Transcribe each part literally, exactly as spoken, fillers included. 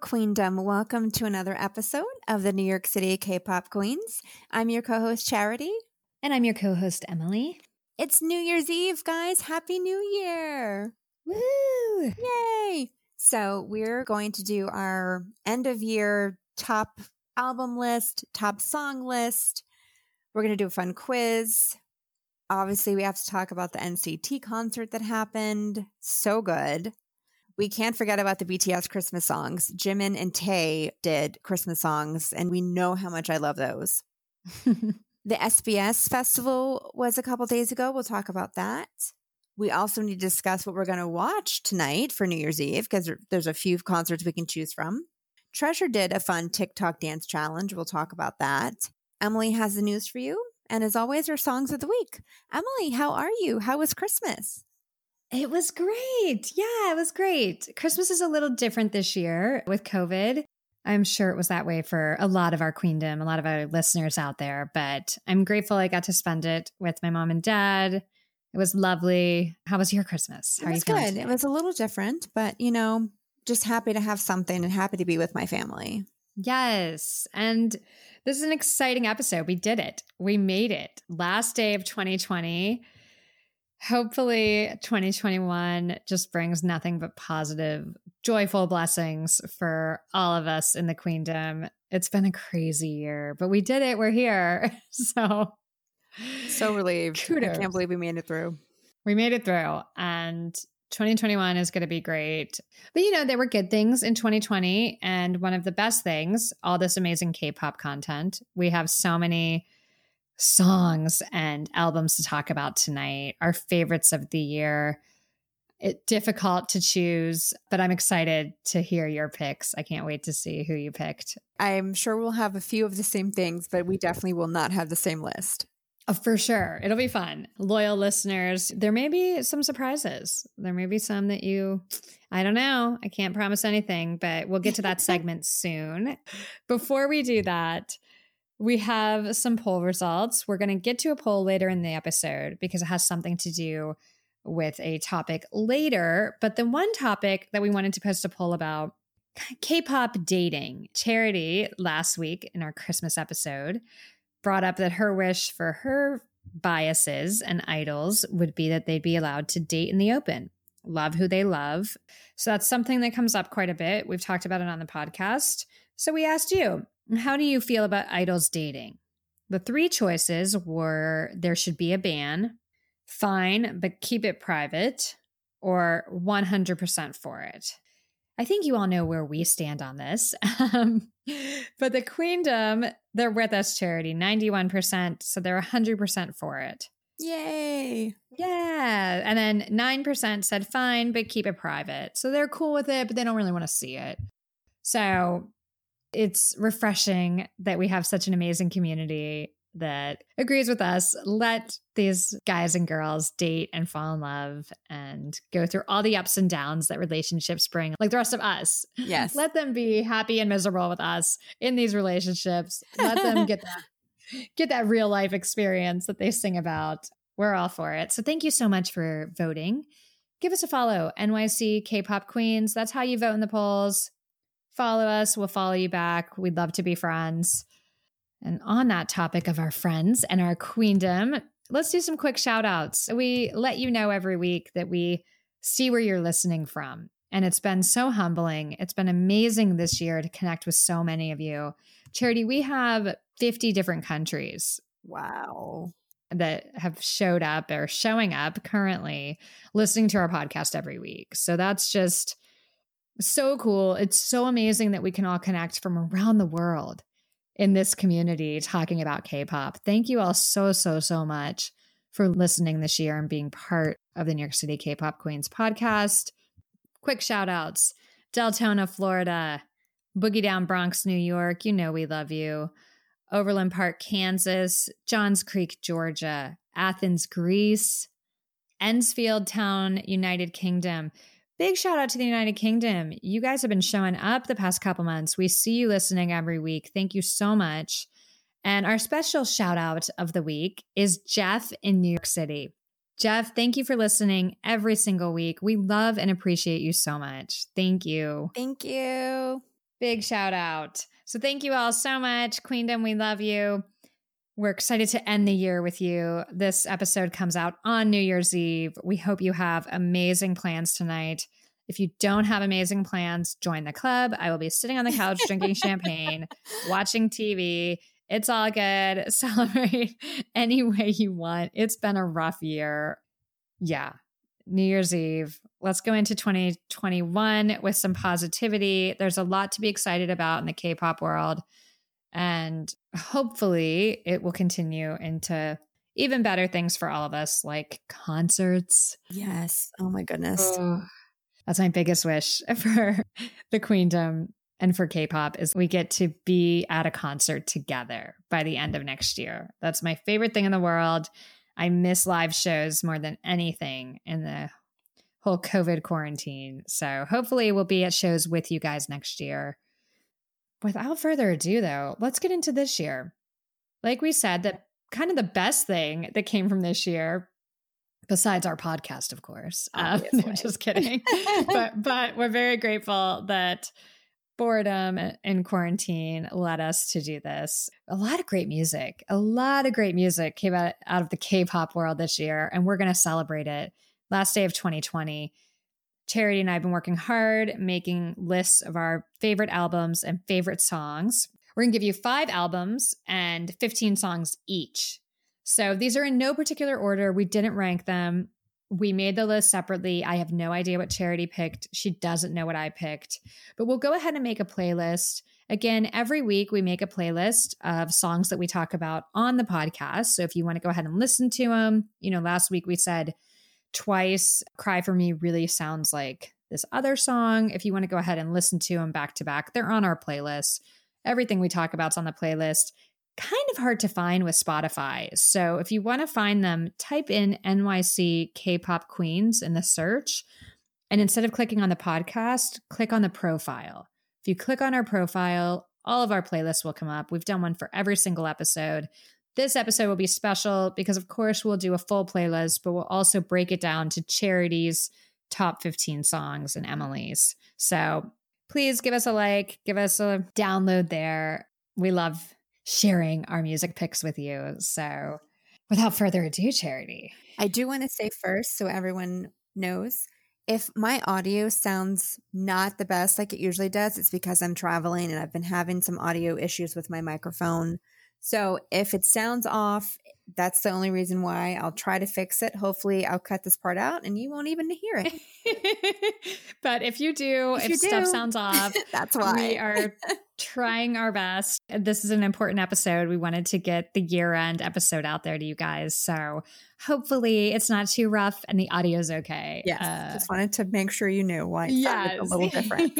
Queendom. Welcome to another episode of the New York City K-Pop Queens. I'm your co-host, Charity. And I'm your co-host, Emily. It's New Year's Eve, guys. Happy New Year. Woo! Yay. So we're going to do our end of year top album list, top song list. We're going to do a fun quiz. Obviously, we have to talk about the N C T concert that happened. So good. We can't forget about the B T S Christmas songs. Jimin and Tae did Christmas songs, and we know how much I love those. The S B S festival was a couple days ago. We'll talk about that. We also need to discuss what we're going to watch tonight for New Year's Eve, because there's a few concerts we can choose from. Treasure did a fun TikTok dance challenge. We'll talk about that. Emily has the news for you. And as always, our songs of the week. Emily, how are you? How was Christmas? It was great. Yeah, it was great. Christmas is a little different this year with COVID. I'm sure it was that way for a lot of our queendom, a lot of our listeners out there, but I'm grateful I got to spend it with my mom and dad. It was lovely. How was your Christmas? How it was are you feeling good. today? It was a little different, but you know, just happy to have something and happy to be with my family. Yes. And this is an exciting episode. We did it. We made it. Last day of twenty twenty. Hopefully twenty twenty-one just brings nothing but positive, joyful blessings for all of us in the queendom. It's been a crazy year, but we did it. We're here. So, so relieved. Kudos. I can't believe we made it through. We made it through, and twenty twenty-one is going to be great. But you know, there were good things in twenty twenty, and one of the best things, all this amazing K-pop content. We have so many songs and albums to talk about tonight, our favorites of the year. It's difficult to choose, but I'm excited to hear your picks. I can't wait to see who you picked. I'm sure we'll have a few of the same things, but we definitely will not have the same list. Oh, for sure. It'll be fun. Loyal listeners, there may be some surprises. There may be some that you, I don't know. I can't promise anything, but we'll get to that segment soon. Before we do that, we have some poll results. We're going to get to a poll later in the episode because it has something to do with a topic later. But the one topic that we wanted to post a poll about, K-pop dating. Charity last week in our Christmas episode brought up that her wish for her biases and idols would be that they'd be allowed to date in the open, love who they love. So that's something that comes up quite a bit. We've talked about it on the podcast. So we asked you, how do you feel about idols dating? The three choices were there should be a ban, fine, but keep it private, or one hundred percent for it. I think you all know where we stand on this. Um, but the queendom, they're with us, Charity, ninety-one percent. So they're one hundred percent for it. Yay. Yeah. And then nine percent said fine, but keep it private. So they're cool with it, but they don't really want to see it. So it's refreshing that we have such an amazing community that agrees with us. Let these guys and girls date and fall in love and go through all the ups and downs that relationships bring, like the rest of us. Yes. Let them be happy and miserable with us in these relationships. Let them get that, get that real life experience that they sing about. We're all for it. So thank you so much for voting. Give us a follow, N Y C K-Pop Queens. That's how you vote in the polls. Follow us. We'll follow you back. We'd love to be friends. And on that topic of our friends and our queendom, let's do some quick shout outs. We let you know every week that we see where you're listening from. And it's been so humbling. It's been amazing this year to connect with so many of you. Charity, we have fifty different countries. Wow. That have showed up or showing up currently listening to our podcast every week. So that's just so cool. It's so amazing that we can all connect from around the world in this community talking about K-pop. Thank you all so, so, so much for listening this year and being part of the New York City K-Pop Queens podcast. Quick shout outs. Deltona, Florida, Boogie Down, Bronx, New York. You know we love you. Overland Park, Kansas, Johns Creek, Georgia, Athens, Greece, Ensfield Town, United Kingdom. Big shout out to the United Kingdom. You guys have been showing up the past couple months. We see you listening every week. Thank you so much. And our special shout out of the week is Jeff in New York City. Jeff, thank you for listening every single week. We love and appreciate you so much. Thank you. Thank you. Big shout out. So thank you all so much. Queendom, we love you. We're excited to end the year with you. This episode comes out on New Year's Eve. We hope you have amazing plans tonight. If you don't have amazing plans, join the club. I will be sitting on the couch drinking champagne, watching T V. It's all good. Celebrate any way you want. It's been a rough year. Yeah. New Year's Eve. Let's go into twenty twenty-one with some positivity. There's a lot to be excited about in the K-pop world. And hopefully it will continue into even better things for all of us, like concerts. Yes. Oh my goodness. Oh, that's my biggest wish for the Queendom and for K-pop is we get to be at a concert together by the end of next year. That's my favorite thing in the world. I miss live shows more than anything in the whole COVID quarantine. So hopefully we'll be at shows with you guys next year. Without further ado, though, let's get into this year. Like we said, that kind of the best thing that came from this year, besides our podcast, of course. Um, no, just kidding. but but we're very grateful that boredom and quarantine led us to do this. A lot of great music, a lot of great music came out, out of the K-pop world this year, and we're going to celebrate it. Last day of twenty twenty. Charity and I have been working hard, making lists of our favorite albums and favorite songs. We're going to give you five albums and fifteen songs each. So these are in no particular order. We didn't rank them. We made the list separately. I have no idea what Charity picked. She doesn't know what I picked. But we'll go ahead and make a playlist. Again, every week we make a playlist of songs that we talk about on the podcast. So if you want to go ahead and listen to them, you know, last week we said Twice, Cry For Me really sounds like this other song. If you want to go ahead and listen to them back to back, they're on our playlist. Everything we talk about is on the playlist. Kind of hard to find with Spotify. So if you want to find them, type in N Y C K-pop Queens in the search. And instead of clicking on the podcast, click on the profile. If you click on our profile, all of our playlists will come up. We've done one for every single episode. This episode will be special because, of course, we'll do a full playlist, but we'll also break it down to Charity's top fifteen songs and Emily's. So please give us a like, give us a download there. We love sharing our music picks with you. So without further ado, Charity. I do want to say first, so everyone knows, if my audio sounds not the best like it usually does, it's because I'm traveling and I've been having some audio issues with my microphone. So if it sounds off, that's the only reason why. I'll try to fix it. Hopefully I'll cut this part out and you won't even hear it. But if you do, if, if you stuff do, sounds off, that's why. We are trying our best. This is an important episode. We wanted to get the year-end episode out there to you guys. So hopefully it's not too rough and the audio's okay. Yes. Uh, just wanted to make sure you knew why it yes. sounded a little different.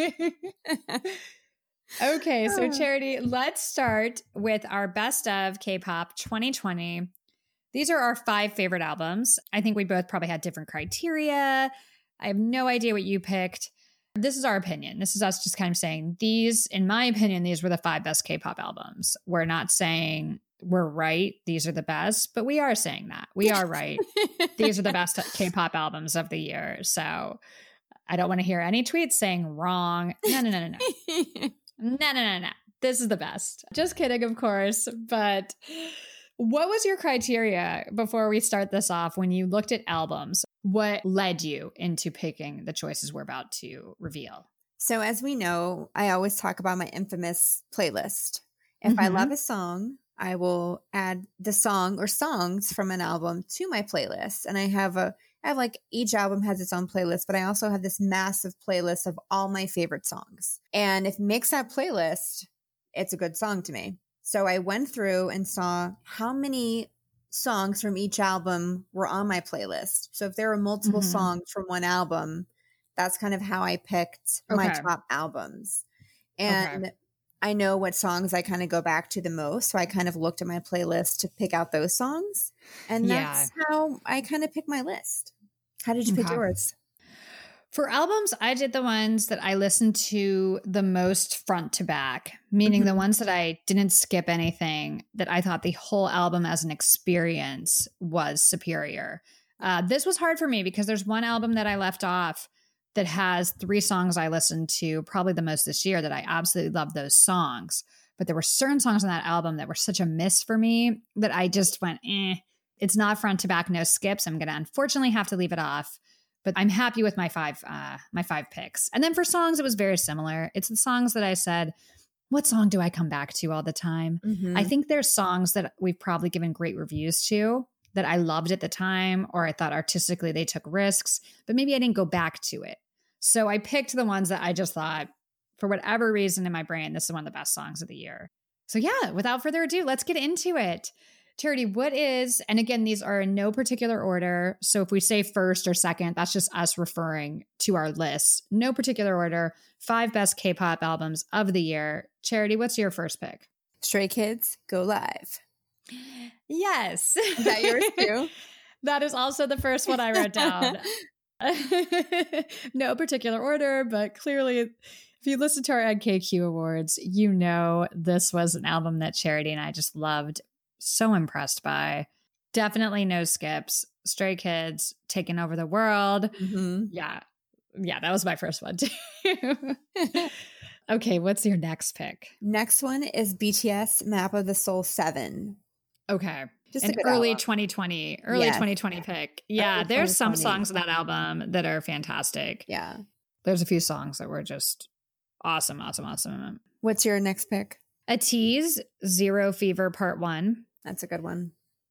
Okay, so Charity, let's start with our best of K-pop twenty twenty. These are our five favorite albums. I think we both probably had different criteria. I have no idea what you picked. This is our opinion. This is us just kind of saying these, in my opinion, these were the five best K-pop albums. We're not saying we're right. These are the best, but we are saying that. We are right. These are the best K-pop albums of the year. So I don't want to hear any tweets saying wrong. No, no, no, no, no. No, no, no, no. This is the best. Just kidding, of course. But what was your criteria before we start this off when you looked at albums? What led you into picking the choices we're about to reveal? So as we know, I always talk about my infamous playlist. If mm-hmm. I love a song, I will add the song or songs from an album to my playlist. And I have a I have like each album has its own playlist, but I also have this massive playlist of all my favorite songs. And if it makes that playlist, it's a good song to me. So I went through and saw how many songs from each album were on my playlist. So if there were multiple mm-hmm. songs from one album, that's kind of how I picked okay. my top albums. And okay. I know what songs I kind of go back to the most. So I kind of looked at my playlist to pick out those songs. And that's yeah. how I kind of picked my list. How did you okay. pick yours? For albums, I did the ones that I listened to the most front to back, meaning mm-hmm. the ones that I didn't skip anything, that I thought the whole album as an experience was superior. Uh, this was hard for me because there's one album that I left off that has three songs I listened to probably the most this year that I absolutely love those songs. But there were certain songs on that album that were such a miss for me that I just went, eh, it's not front to back, no skips. I'm going to unfortunately have to leave it off. But I'm happy with my five, uh, my five picks. And then for songs, it was very similar. It's the songs that I said, what song do I come back to all the time? Mm-hmm. I think there's songs that we've probably given great reviews to that I loved at the time, or I thought artistically they took risks, but maybe I didn't go back to it. So I picked the ones that I just thought, for whatever reason in my brain, this is one of the best songs of the year. So yeah, without further ado, let's get into it. Charity, what is, and again, these are in no particular order. So if we say first or second, that's just us referring to our list. No particular order. Five best K-pop albums of the year. Charity, what's your first pick? Stray Kids, Go Live. Yes. Is that yours too? That is also the first one I wrote down. No particular order, but clearly, if you listen to our N K Q Awards, you know this was an album that Charity and I just loved. So impressed by. Definitely no skips. Stray Kids taking over the world. Mm-hmm. Yeah. Yeah, that was my first one too. Okay, what's your next pick? Next one is B T S Map of the Soul seven. Okay. Just an a good early album. twenty twenty, early Yes. twenty twenty pick. Yeah, Early there's some twenty twenty. songs on that album that are fantastic. Yeah. There's a few songs that were just awesome, awesome, awesome. What's your next pick? A Tease, Zero Fever Part One. That's a good one.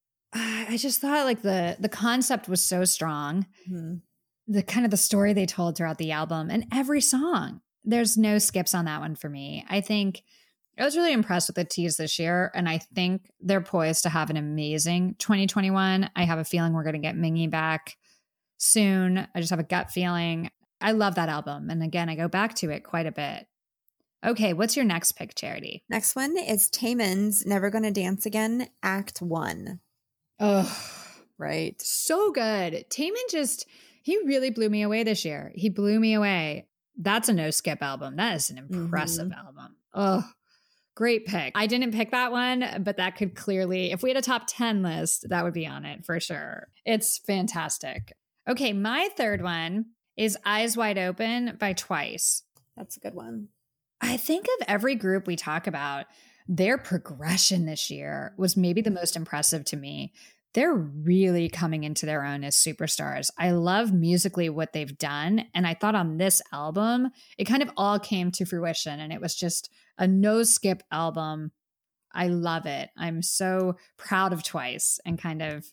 I just thought like the the concept was so strong. Mm-hmm. The kind of the story they told throughout the album and every song. There's no skips on that one for me. I think I was really impressed with the Tease this year, and I think they're poised to have an amazing twenty twenty-one. I have a feeling we're going to get Mingy back soon. I just have a gut feeling. I love that album. And again, I go back to it quite a bit. Okay, what's your next pick, Charity? Next one is Taemin's Never Gonna Dance Again, Act One. Oh, Right. so good. Taemin just, he really blew me away this year. He blew me away. That's a no skip album. That is an impressive Mm-hmm. album. Oh, great pick. I didn't pick that one, but that could clearly, if we had a top ten list, that would be on it for sure. It's fantastic. Okay, my third one is Eyes Wide Open by Twice. That's a good one. I think of every group we talk about, their progression this year was maybe the most impressive to me. They're really coming into their own as superstars. I love musically what they've done. And I thought on this album, it kind of all came to fruition. And it was just a no skip album. I love it. I'm so proud of Twice and kind of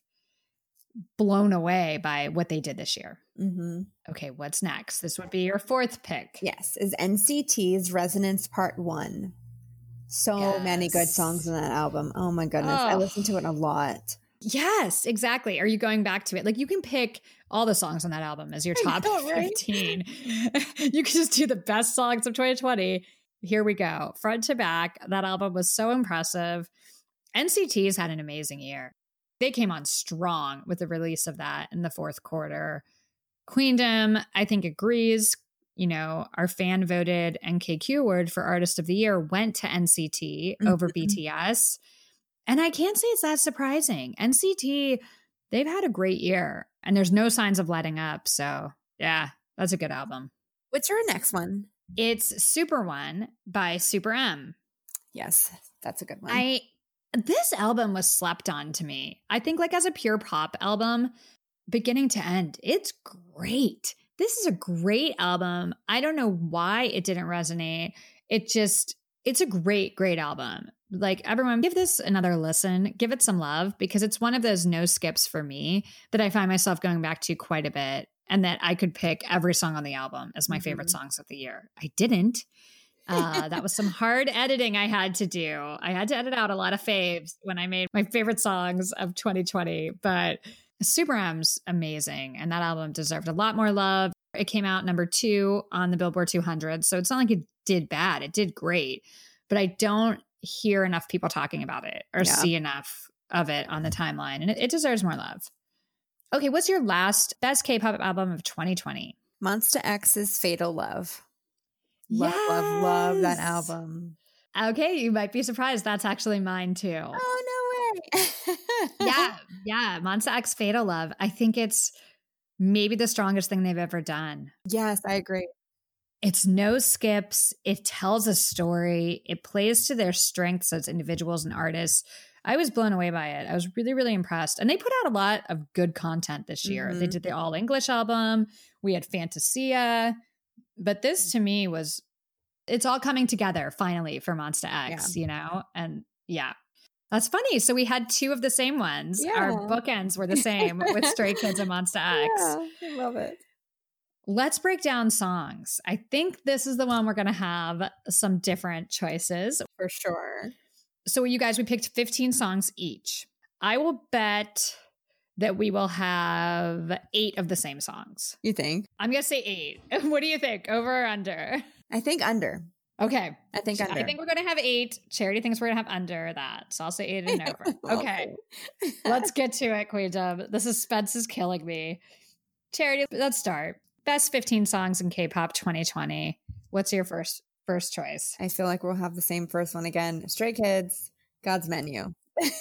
blown away by what they did this year. Mm-hmm. Okay, what's next? This would be your fourth pick. Yes, is N C T's Resonance Part One. So Yes. many good songs in that album. Oh my goodness. I Oh. listened to it a lot. Yes, exactly. Are you going back to it? Like you can pick all the songs on that album as your I top know, right? fifteen. You can just do the best songs of twenty twenty. Here we go. Front to back. That album was so impressive. N C T's had an amazing year. They came on strong with the release of that in the fourth quarter. Queendom, I think, agrees. You know, our fan voted N K Q award for Artist of the Year went to N C T over Mhm. B T S. And I can't say it's that surprising. N C T, they've had a great year and there's no signs of letting up. So, yeah, that's a good album. What's your next one? It's Super One by Super M. Yes, that's a good one. I this album was slept on to me. I think like as a pure pop album, beginning to end, it's great. This is a great album. I don't know why it didn't resonate. It just, it's a great, great album. Like everyone, give this another listen, give it some love because it's one of those no skips for me that I find myself going back to quite a bit and that I could pick every song on the album as my Mhm. favorite songs of the year. I didn't. Uh, that was some hard editing I had to do. I had to edit out a lot of faves when I made my favorite songs of twenty twenty, but Super M's amazing. And that album deserved a lot more love. It came out number two on the Billboard two hundred. So it's not like it did bad. It did great, but I don't hear enough people talking about it or Yeah. see enough of it on the timeline. And it, it deserves more love. Okay. What's your last best K-pop album of twenty twenty? Monster X's Fatal Love. Love, love, love that album. Okay, you might be surprised. That's actually mine too. Oh, no way. Yeah, yeah. Monsta X Fatal Love. I think it's maybe the strongest thing they've ever done. Yes, I agree. It's no skips. It tells a story. It plays to their strengths as individuals and artists. I was blown away by it. I was really, really impressed. And they put out a lot of good content this year. Mm-hmm. They did the all English album. We had Fantasia. But this to me was, it's all coming together finally for Monsta X, yeah. you know? And yeah, that's funny. So we had two of the same ones. Yeah. Our bookends were the same with Stray Kids and Monsta X. Yeah, I love it. Let's break down songs. I think this is the one we're going to have some different choices. For sure. So you guys, we picked fifteen songs each. I will bet that we will have eight of the same songs. You think? I'm going to say eight. What do you think? Over or under? I think under. Okay. I think under. I think we're going to have eight. Charity thinks we're going to have under that. So I'll say eight and over. Okay. Let's get to it, Queen Dub. The suspense is killing me. Charity, let's start. Best fifteen songs in K-pop twenty twenty. What's your first first choice? I feel like we'll have the same first one again. Stray Kids, God's Menu.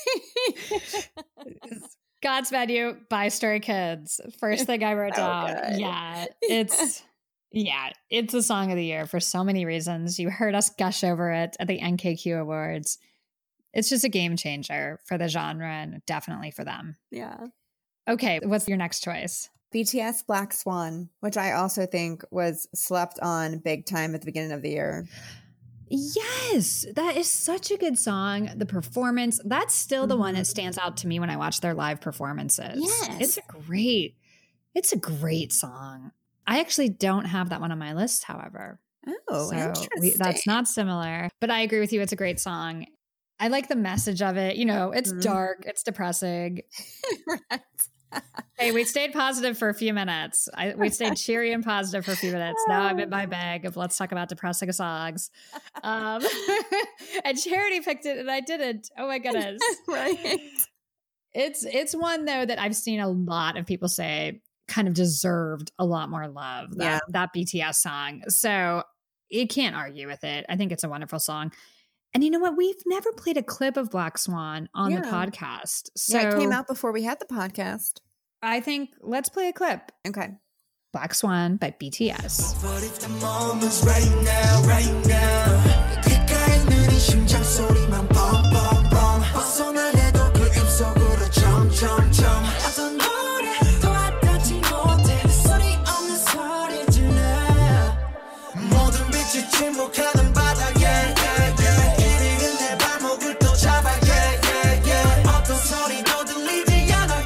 God's Menu by Stray Kids. First thing I wrote so down. Good. Yeah, it's yeah, it's a song of the year for so many reasons. You heard us gush over it at the N K Q Awards. It's just a game changer for the genre and definitely for them. Yeah. Okay, what's your next choice? B T S Black Swan, which I also think was slept on big time at the beginning of the year. Yes, that is such a good song. The performance, that's still the mm-hmm. one that stands out to me when I watch their live performances. Yes. It's a great, it's a great song. I actually don't have that one on my list, however. Oh, so interesting. We, that's not similar, but I agree with you. It's a great song. I like the message of it. You know, it's mm-hmm. dark, it's depressing. Right. Hey, we stayed positive for a few minutes. I, we stayed cheery and positive for a few minutes. Now I'm in my bag of let's talk about depressing songs. Um, and Charity picked it and I didn't. Oh my goodness. Right. It's, it's one though that I've seen a lot of people say kind of deserved a lot more love, that, yeah. that B T S song. So you can't argue with it. I think it's a wonderful song. And you know what? We've never played a clip of Black Swan on yeah. the podcast. So yeah, it came out before we had the podcast. I think let's play a clip. Okay. Black Swan by B T S. But if the moment's right now, right now. 귓가에 느린 심장 소리만 뻥뻥뻥. 벗어나래도 그 입속으로 점점점. 어떤 노래도 와닿지 못해. 소리 없는 소리 질러. 모든 빛이 침묵하는 바다에. 이리는 내 발목을 또 잡아. 어떤 소리도 들리지 않아.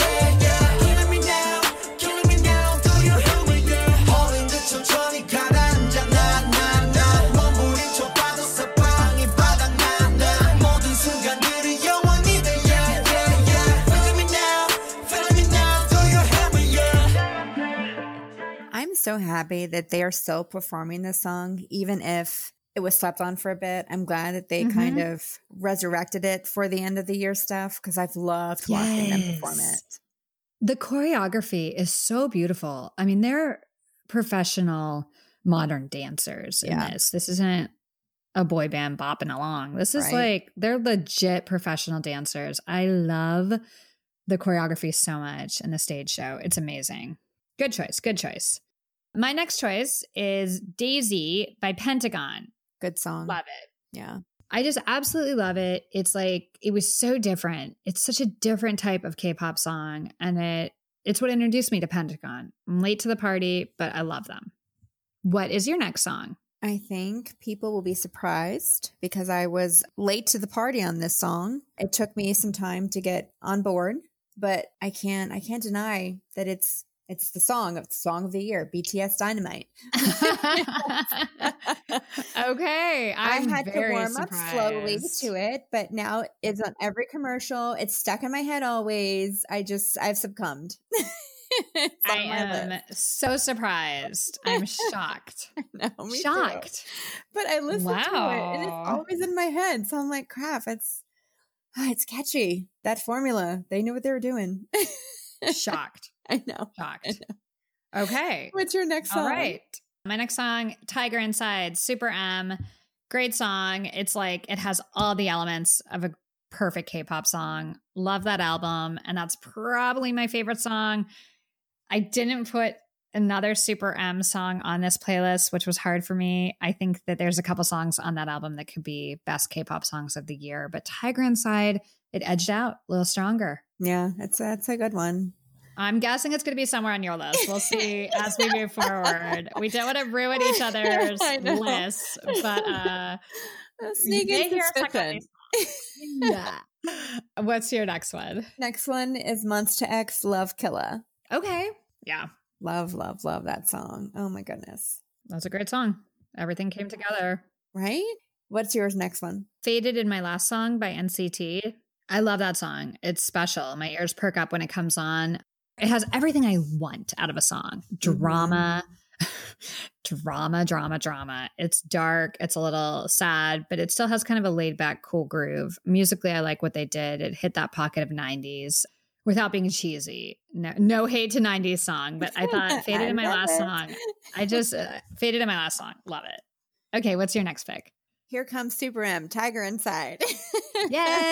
So happy that they are still performing this song, even if it was slept on for a bit. I'm glad that they mm-hmm. kind of resurrected it for the end of the year stuff because I've loved yes. watching them perform it. The choreography is so beautiful. I mean, they're professional modern dancers in yeah. this. This isn't a boy band bopping along. This is right. like, they're legit professional dancers. I love the choreography so much in the stage show. It's amazing. Good choice. Good choice. My next choice is Daisy by Pentagon. Good song. Love it. Yeah. I just absolutely love it. It's like, it was so different. It's such a different type of K-pop song. And it it's what introduced me to Pentagon. I'm late to the party, but I love them. What is your next song? I think people will be surprised because I was late to the party on this song. It took me some time to get on board, but I can't, I can't deny that it's It's the song of the song of the year, B T S Dynamite. Okay. I'm I had very to warm surprised. up slowly to it, but now it's on every commercial. It's stuck in my head always. I just, I've succumbed. I am list. so surprised. I'm shocked. No, me shocked. Too. But I listen wow. to it and it's always in my head. So I'm like, crap, it's, oh, it's catchy. That formula, they knew what they were doing. Shocked. I know. Shocked. I know. Okay. What's your next song? All right. My next song, Tiger Inside, Super M. Great song. It's like, it has all the elements of a perfect K-pop song. Love that album. And that's probably my favorite song. I didn't put another Super M song on this playlist, which was hard for me. I think that there's a couple songs on that album that could be best K-pop songs of the year, but Tiger Inside, it edged out a little stronger. Yeah, that's that's a good one. I'm guessing it's going to be somewhere on your list. We'll see as we move forward. We don't want to ruin each other's lists, but uh, sneaking suspicion. Yeah. What's your next one? Next one is Monsta X Love Killa. Okay. Yeah. Love, love, love that song. Oh my goodness. That's a great song. Everything came together. Right? What's yours next one? Faded in My Last Song by N C T. I love that song. It's special. My ears perk up when it comes on. It has everything I want out of a song. Drama, mm-hmm. drama, drama, drama. It's dark. It's a little sad, but it still has kind of a laid back, cool groove. Musically, I like what they did. It hit that pocket of nineties without being cheesy. No, no hate to nineties song, but I thought Faded in My Last it. Song. I just, uh, Faded in My Last Song. Love it. Okay, what's your next pick? Here comes Super M, Tiger Inside. Yay!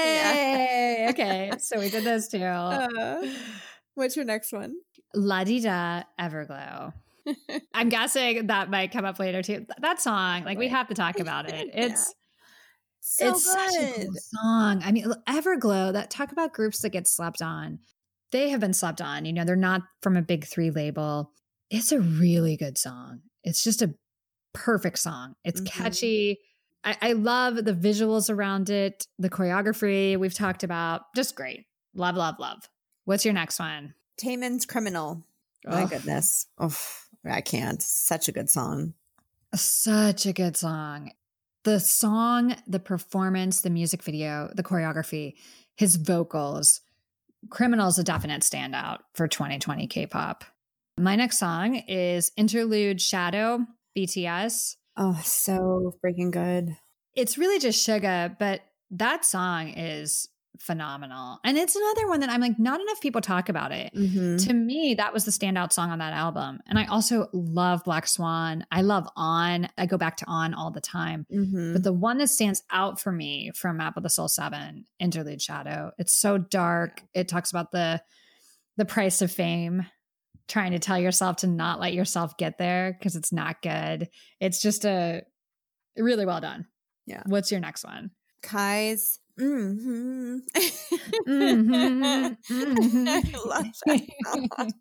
Yeah. Okay, so we did those two. Uh, what's your next one? La Di Da, Everglow. I'm guessing that might come up later too. That song, like we have to talk about it. It's yeah. so it's good. Such a good song. I mean, Everglow. That talk about groups that get slept on. They have been slept on. You know, they're not from a big three label. It's a really good song. It's just a perfect song. It's mm-hmm. catchy. I, I love the visuals around it, the choreography we've talked about. Just great. Love, love, love. What's your next one? Taemin's Criminal. My Ugh. goodness. Oh, I can't. Such a good song. Such a good song. The song, the performance, the music video, the choreography, his vocals. Criminal is a definite standout for twenty twenty K-pop. My next song is Interlude Shadow, B T S. Oh, so freaking good. It's really just Suga, but that song is phenomenal. And it's another one that I'm like, not enough people talk about it. Mm-hmm. To me, that was the standout song on that album. And I also love Black Swan. I love On. I go back to On all the time. Mm-hmm. But the one that stands out for me from Map of the Soul seven, Interlude Shadow, it's so dark. It talks about the the price of fame, trying to tell yourself to not let yourself get there because it's not good. It's just a really well done. Yeah. What's your next one? Kai's Mm-hmm. mm-hmm, mm-hmm. I love that.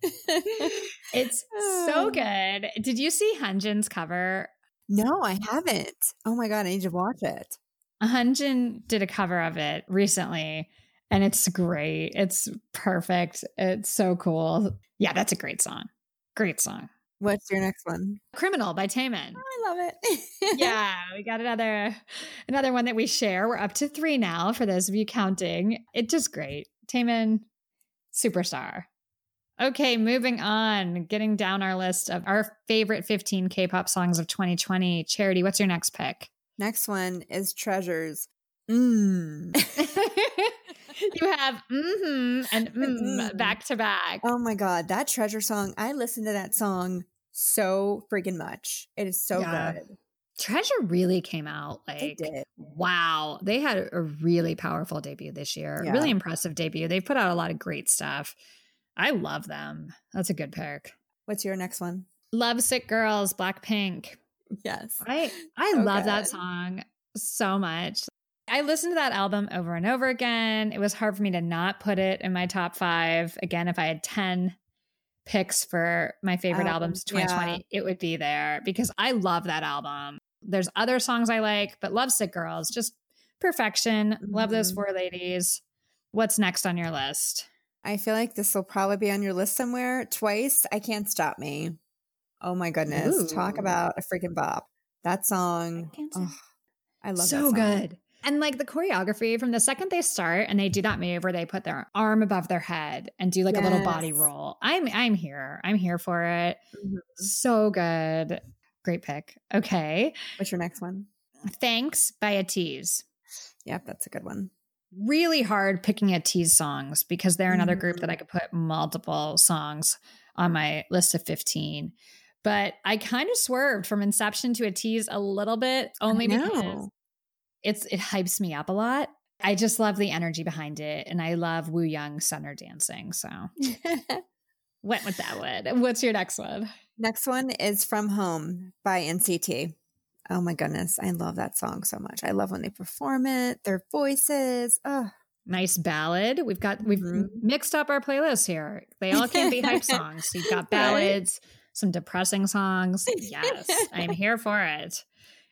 It's so good. Did you see Hyunjin's cover? No, I haven't. Oh my God, I need to watch it. Hyunjin did a cover of it recently, and it's great. It's perfect. It's so cool. Yeah, that's a great song. Great song. What's your next one? Criminal by Taemin. Oh, I love it. Yeah, we got another another one that we share. We're up to three now for those of you counting. It's just great. Taemin, superstar. Okay, moving on. Getting down our list of our favorite fifteen K-pop songs of twenty twenty. Charity, what's your next pick? Next one is Treasures. Mm. You have mm-hmm and mm back to back. Oh my God, that Treasure song. I listened to that song so freaking much. It is so yeah. good. Treasure really came out like, they did. Wow. They had a really powerful debut this year. Yeah. Really impressive debut. They've put out a lot of great stuff. I love them. That's a good pick. What's your next one? Lovesick Girls, Blackpink. Yes. I, I so love good. that song so much. I listened to that album over and over again. It was hard for me to not put it in my top five. Again, if I had ten picks for my favorite um, albums twenty twenty, yeah. it would be there because I love that album. There's other songs I like, but Lovesick Girls, just perfection. Mm-hmm. Love those four ladies. What's next on your list? I feel like this will probably be on your list somewhere. Twice, I Can't Stop Me. Oh my goodness. Ooh. Talk about a freaking bop. That song. I, oh, I love so that song. good. And like the choreography from the second they start and they do that move where they put their arm above their head and do like yes. a little body roll. I'm I'm here. I'm here for it. Mm-hmm. So good. Great pick. Okay. What's your next one? Thanks by ATEEZ. Yep, that's a good one. Really hard picking ATEEZ songs because they're another mm-hmm. group that I could put multiple songs on my list of fifteen. But I kind of swerved from Inception to ATEEZ a little bit only because It's it hypes me up a lot. I just love the energy behind it, and I love Woo Young center dancing. So Went with that one. What's your next one? Next one is From Home by N C T. Oh my goodness. I love that song so much. I love when they perform it, their voices. Oh, nice ballad. We've got, we've mm-hmm. mixed up our playlists here. They all can't be hype songs. You've got ballads, right? Some depressing songs. Yes, I'm here for it.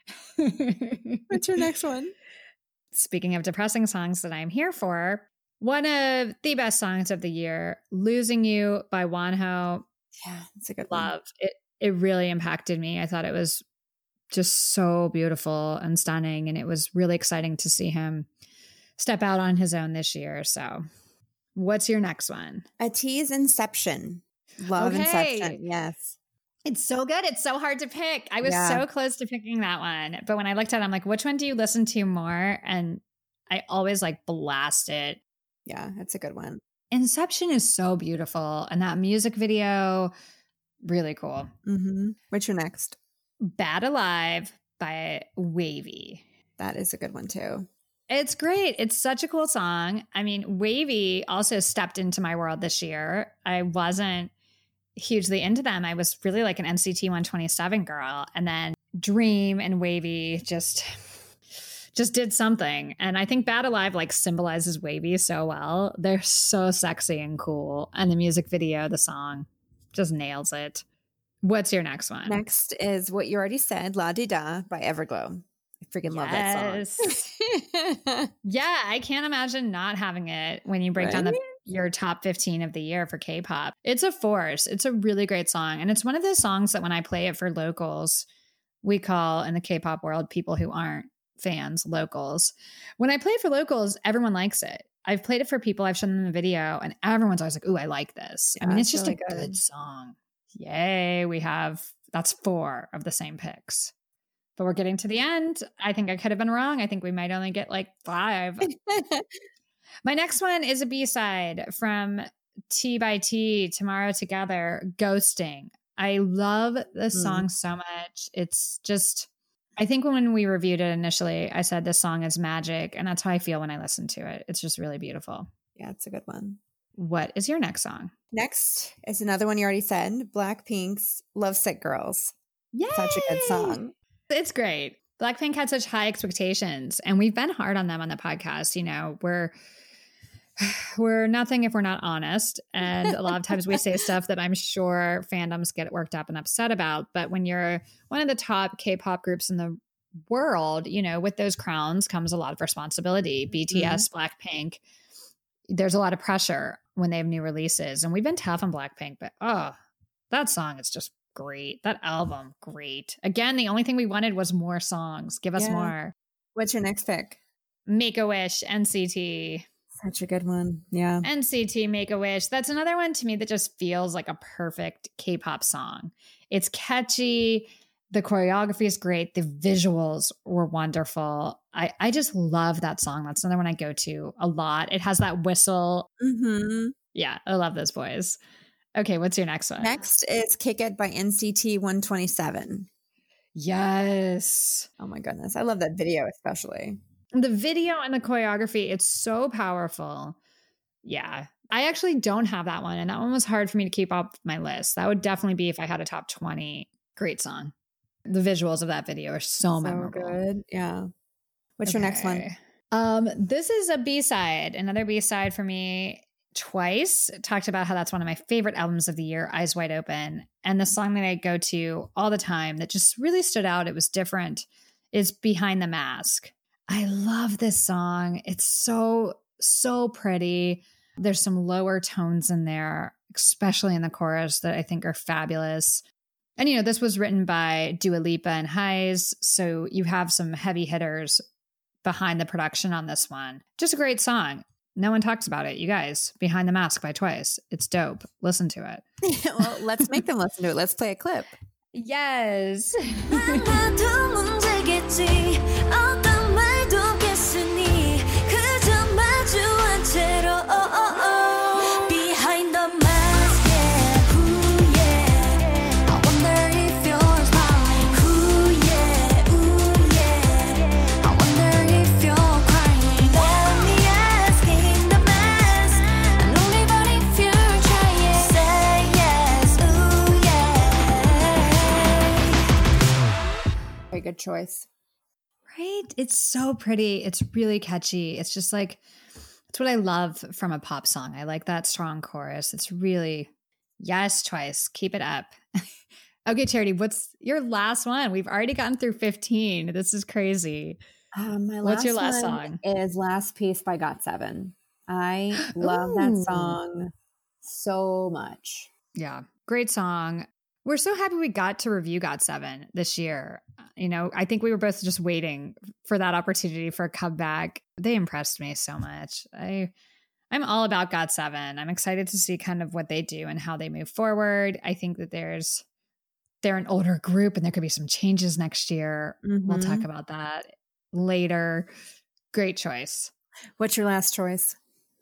What's your next one? Speaking of depressing songs that I'm here for, one of the best songs of the year, Losing You by Wonho. Yeah, it's a good Love. one. It, it really impacted me. I thought it was just so beautiful and stunning. And it was really exciting to see him step out on his own this year. So what's your next one? A T's Inception. Love okay. Inception. Yes. It's so good. It's so hard to pick. I was yeah. so close to picking that one. But when I looked at it, I'm like, which one do you listen to more? And I always like blast it. Yeah, it's a good one. Inception is so beautiful. And that music video, really cool. Mm-hmm. What's your next? Bad Alive by Wavy. That is a good one too. It's great. It's such a cool song. I mean, Wavy also stepped into my world this year. I wasn't hugely into them. I was really like an N C T one twenty-seven girl. And then Dream and Wavy just just did something. And I think Bad Alive like symbolizes Wavy so well. They're so sexy and cool. And the music video, the song just nails it. What's your next one? Next is what you already said, La Di Da by Everglow. I freaking love yes. that song. Yeah, I can't imagine not having it when you break right? down the, your top fifteen of the year for K-pop. It's a force. It's a really great song. And it's one of those songs that when I play it for locals, we call in the K-pop world people who aren't fans locals. When I play it for locals, everyone likes it. I've played it for people. I've shown them the video and everyone's always like, ooh, I like this. Yeah, I mean, it's just really a good. good song. Yay. We have, that's four of the same picks. But we're getting to the end. I think I could have been wrong. I think we might only get like five. My next one is a B-side from T by T, Tomorrow Together, Ghosting. I love this mm. song so much. It's just, I think when we reviewed it initially, I said this song is magic. And that's how I feel when I listen to it. It's just really beautiful. Yeah, it's a good one. What is your next song? Next is another one you already said, Blackpink's Lovesick Girls. Yay! Such a good song. It's great. Blackpink had such high expectations and we've been hard on them on the podcast. You know, we're, we're nothing if we're not honest. And a lot of times we say stuff that I'm sure fandoms get worked up and upset about. But when you're one of the top K-pop groups in the world, you know, with those crowns comes a lot of responsibility. B T S, mm-hmm. Blackpink, there's a lot of pressure when they have new releases. And we've been tough on Blackpink, but oh, that song is just great. That album, great. Again, the only thing we wanted was more songs. Give us yeah. more. What's your next pick? Make-A-Wish, N C T. Such a good one. Yeah. N C T, Make-A-Wish. That's another one to me that just feels like a perfect K-pop song. It's catchy. The choreography is great. The visuals were wonderful. I, I just love that song. That's another one I go to a lot. It has that whistle. Mm-hmm. Yeah, I love those boys. Okay, what's your next one? Next is Kick It by N C T one twenty-seven. Yes. Oh my goodness. I love that video especially. The video and the choreography, it's so powerful. Yeah. I actually don't have that one. And that one was hard for me to keep up my list. That would definitely be if I had a top twenty. Great song. The visuals of that video are so, so memorable. Good. Yeah. What's okay. your next one? Um, this is a B-side, another B-side for me. Twice talked about how that's one of my favorite albums of the year, Eyes Wide Open. And the song that I go to all the time that just really stood out, it was different, is Behind the Mask. I love this song. It's so, so pretty. There's some lower tones in there, especially in the chorus, that I think are fabulous. And, you know, this was written by Dua Lipa and Heize. So you have some heavy hitters behind the production on this one. Just a great song. No one talks about it. You guys, Behind the Mask by Twice. It's dope. Listen to it. Well, let's make them listen to it. Let's play a clip. Yes. choice. Right? It's so pretty. It's really catchy. It's just like, it's what I love from a pop song. I like that strong chorus. It's really, yes, Twice. Keep it up. Okay, Charity, what's your last one? We've already gotten through fifteen. This is crazy. Um, my What's last your last one song? is Last Piece by got seven. I love that Ooh. song so much. Yeah, great song. We're so happy we got to review got seven this year. You know, I think we were both just waiting for that opportunity for a comeback. They impressed me so much. I, I'm all about got seven. I'm excited to see kind of what they do and how they move forward. I think that there's, they're an older group and there could be some changes next year. Mm-hmm. We'll talk about that later. Great choice. What's your last choice?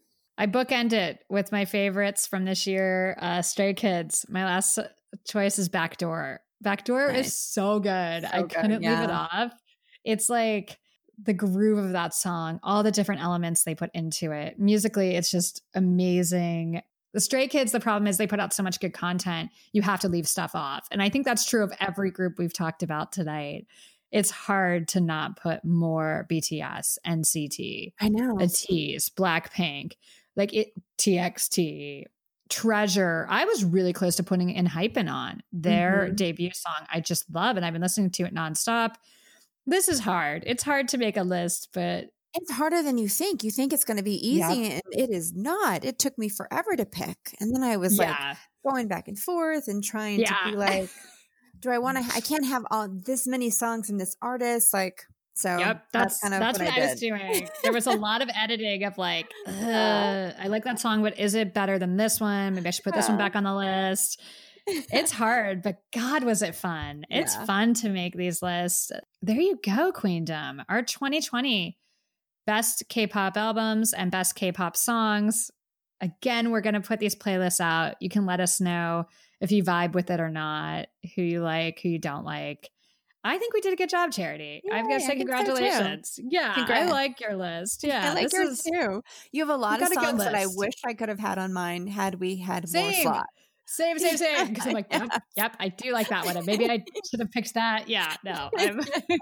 I bookend it with my favorites from this year, uh, Stray Kids. My last choice is Backdoor. Backdoor Nice. is so good. So I good, couldn't leave it yeah. off. It's like the groove of that song, all the different elements they put into it. Musically, it's just amazing. The Stray Kids, the problem is they put out so much good content, you have to leave stuff off. And I think that's true of every group we've talked about tonight. It's hard to not put more B T S, N C T, I know. A Tease, Blackpink, like it, T X T, Treasure. I was really close to putting in Hypen on their Mhm. debut song. I just love, and I've been listening to it nonstop. This is hard. It's hard to make a list, but It's harder than you think. You think it's going to be easy, Yep. and it is not. It took me forever to pick. And then I was like yeah, going back and forth and trying Yeah. to be like, do I want to, I can't have all this many songs from this artist. Like, so yep. That's kind of that's what, what, I, I was did. doing. There was a lot of editing of like, uh, I like that song, but is it better than this one? Maybe I should put this one Yeah. back on the list. It's hard, but God, was it fun? It's Yeah. fun to make these lists. There you go, Queendom. Our twenty twenty best K-pop albums and best K-pop songs. Again, we're going to put these playlists out. You can let us know if you vibe with it or not, who you like, who you don't like. I think we did a good job, Charity. I've got to Yay, say I think so, too. congratulations. Yeah, Congrats. I like your list. Yeah, I like this yours is- too. You have a lot you of got a good songs that I list. wish I could have had on mine had we had more Same. slots. Same, same, same. Because I'm like, yep, yep, I do like that one. And maybe I should have picked that. Yeah, no. I'm,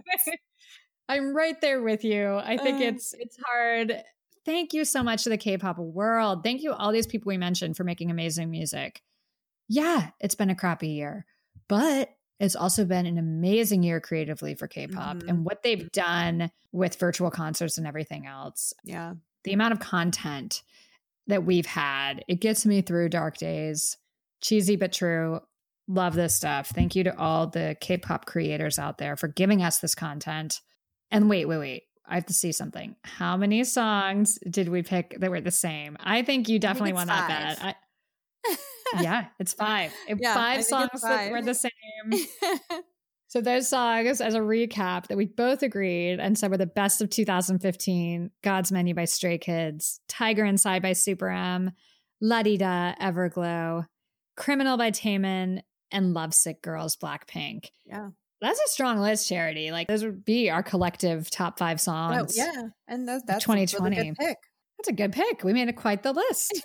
I'm right there with you. I think Uh. it's it's hard. Thank you so much to the K-pop world. Thank you all these people we mentioned for making amazing music. Yeah, it's been a crappy year, but it's also been an amazing year creatively for K-pop Mhm. and what they've done with virtual concerts and everything else. Yeah. The amount of content that we've had, it gets me through dark days. Cheesy but true. Love this stuff. Thank you to all the K-pop creators out there for giving us this content. And wait, wait, wait. I have to see something. How many songs did we pick that were the same? I think you definitely it's won that bet. five. I, yeah, it's five. It- Yeah, I five think songs it's that five. were the same. So those songs, as a recap, that we both agreed and said were the best of two thousand fifteen: God's Menu by Stray Kids, Tiger Inside by Super M, La Di Da, Everglow, Criminal by Taemin, and Lovesick Girls, Blackpink. Yeah. That's a strong list, Charity. Like those would be our collective top five Oh, songs. yeah. And that's, that's twenty a twenty. really good pick. That's a good pick. We made it quite the list.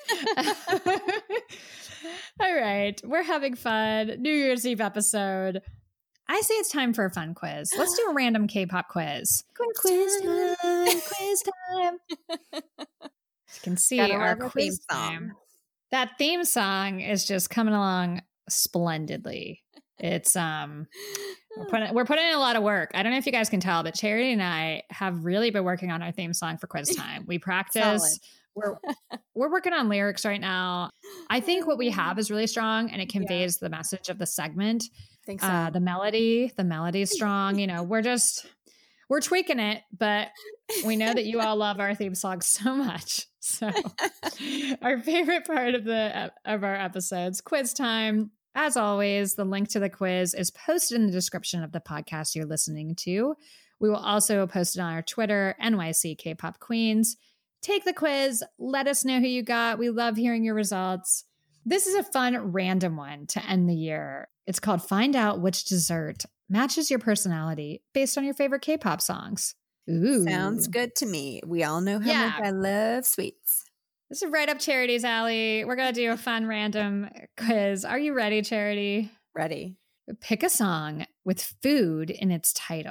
All right. We're having fun. New Year's Eve episode. I say it's time for a fun quiz. Let's do a random K-pop quiz. Quiz time. Quiz time. You can see Gotta our love a quiz theme song. time. That theme song is just coming along splendidly. It's um we're putting, we're putting in a lot of work. I don't know if you guys can tell, but Charity and I have really been working on our theme song for quiz time. We practice. We're we're working on lyrics right now. I think what we have is really strong and it conveys the message of the segment. think so. Uh, the melody, the melody is strong. You know, we're just we're tweaking it, but we know that you all love our theme song so much. So our favorite part of the of our episodes, quiz time. As always, the link to the quiz is posted in the description of the podcast you're listening to. We will also post it on our Twitter, N Y C K-Pop Queens. Take the quiz. Let us know who you got. We love hearing your results. This is a fun random one to end the year. It's called Find Out Which Dessert Matches Your Personality based on your favorite K-pop songs. Ooh. Sounds good to me. We all know how Yeah. much I love sweets. This is right up Charity's alley. We're going to do a fun random quiz. Are you ready, Charity? Ready. Pick a song with food in its title.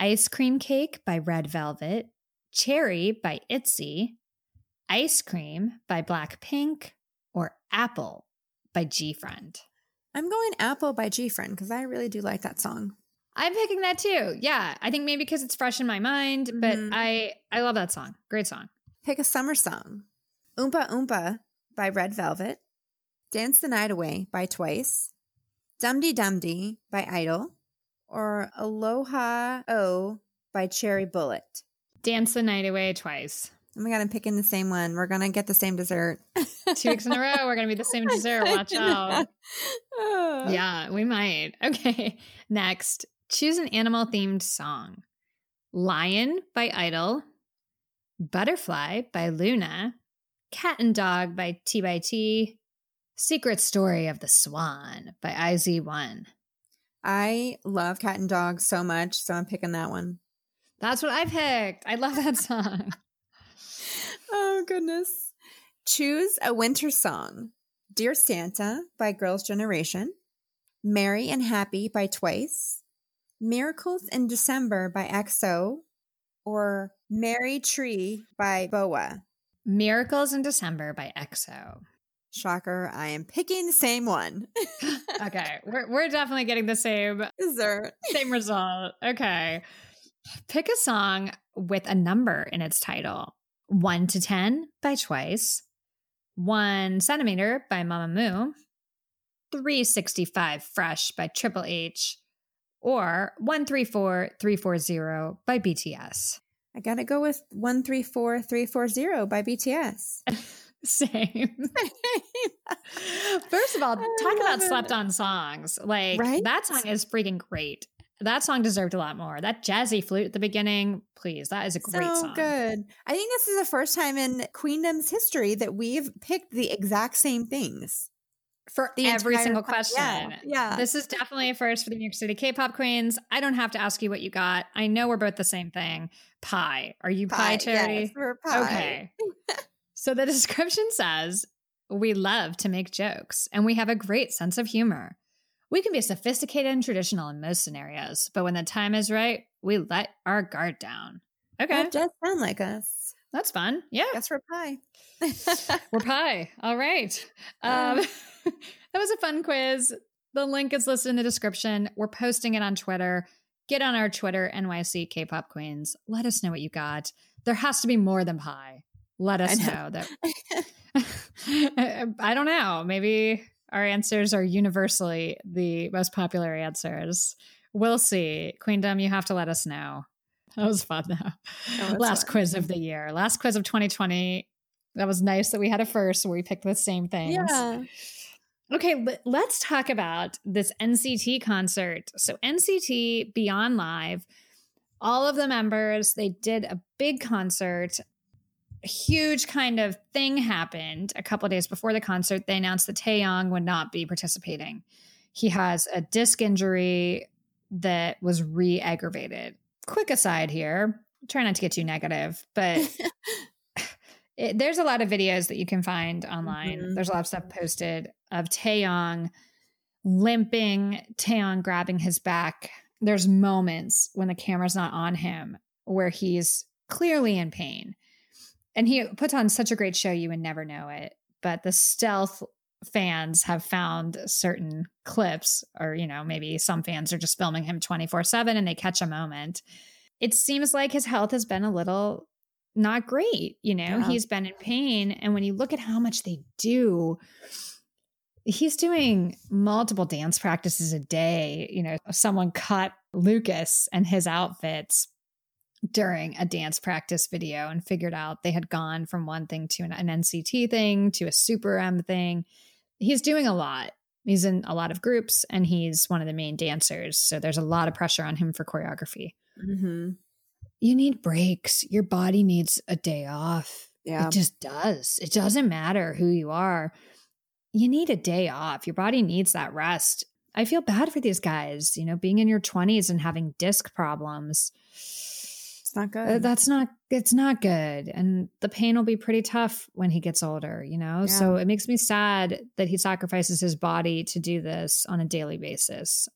Ice Cream Cake by Red Velvet, Cherry by ITZY, Ice Cream by Blackpink, or Apple by G-Friend? I'm going Apple by G-Friend because I really do like that song. I'm picking that too. Yeah, I think maybe because it's fresh in my mind, but Mhm. I I love that song. Great song. Pick a summer song. Oompa Oompa by Red Velvet, Dance the Night Away by Twice, Dum Dee Dum Dee by Idol, or Aloha O by Cherry Bullet. Dance the Night Away Twice. Oh my God, I'm picking the same one. We're going to get the same dessert. Two weeks in a row, we're going to be the same dessert. Watch out. Oh. Yeah, we might. Okay. Next, choose an animal themed song. Lion by Idol, Butterfly by Luna, Cat and Dog by T by T, Secret Story of the Swan by I Z one. I love Cat and Dog so much, so I'm picking that one. That's what I picked. I love that song. Oh, goodness. Choose a winter song. Dear Santa by Girls' Generation, Merry and Happy by Twice, Miracles in December by X O, or Merry Tree by B O A. Miracles in December by X O. Shocker, I am picking the same one. Okay, we're we're definitely getting the same Dessert. same result. Okay. Pick a song with a number in its title. one to ten by Twice, one centimeter by Mamamoo, three sixty-five Fresh by Triple H, or one three four three four zero by B T S. I gotta go with one three four three four zero by B T S. Same. First of all, talk about slept on songs. Like, Right? that song is freaking great. That song deserved a lot more. That jazzy flute at the beginning, please. That is a great So song. good. I think this is the first time in Queendom's history that we've picked the exact same things. For The every entire single time. question. Yeah, yeah. This is definitely a first for the New York City K-pop queens. I don't have to ask you what you got. I know we're both the same thing. Pie. Are you pie, Charity? Yes, we're pie. Okay. So the description says, we love to make jokes and we have a great sense of humor. We can be sophisticated and traditional in most scenarios, but when the time is right, we let our guard down. Okay. That does sound like us. That's fun. Yeah. Guess we're pie. We're pie. All right. Um, that was a fun quiz. The link is listed in the description. We're posting it on Twitter. Get on our Twitter, N Y C K-Pop Queens. Let us know what you got. There has to be more than pie. Let us I know. know. that. I don't know. Maybe our answers are universally the most popular answers. We'll see. Queendom, you have to let us know. That was fun, though. was Last fun. quiz of the year. Last quiz of twenty twenty. That was nice that we had a first where we picked the same things. Yeah. Okay, let- let's talk about this N C T concert. So N C T Beyond Live, all of the members, they did a big concert. A huge kind of thing happened a couple of days before the concert. They announced that Taeyong would not be participating. He has a disc injury that was re-aggravated. Quick aside here, try not to get too negative, but it, there's a lot of videos that you can find online. Mhm. There's a lot of stuff posted of Taeyong limping, Taeyong grabbing his back. There's moments when the camera's not on him where he's clearly in pain. And he puts on such a great show, you would never know it. But the stealth fans have found certain clips, or, you know, maybe some fans are just filming him twenty-four seven and they catch a moment. It seems like his health has been a little not great. You know, Yeah. he's been in pain. And when you look at how much they do, he's doing multiple dance practices a day. You know, someone cut Lucas and his outfits during a dance practice video and figured out they had gone from one thing to an, an N C T thing to a Super M thing. He's doing a lot. He's in a lot of groups and he's one of the main dancers. So there's a lot of pressure on him for choreography. Mm-hmm. You need breaks. Your body needs a day off. Yeah. It just does. It doesn't matter who you are. You need a day off. Your body needs that rest. I feel bad for these guys, you know, being in your twenties and having disc problems. It's not good. Uh, that's not, it's not good. And the pain will be pretty tough when he gets older, you know? Yeah. So it makes me sad that he sacrifices his body to do this on a daily basis.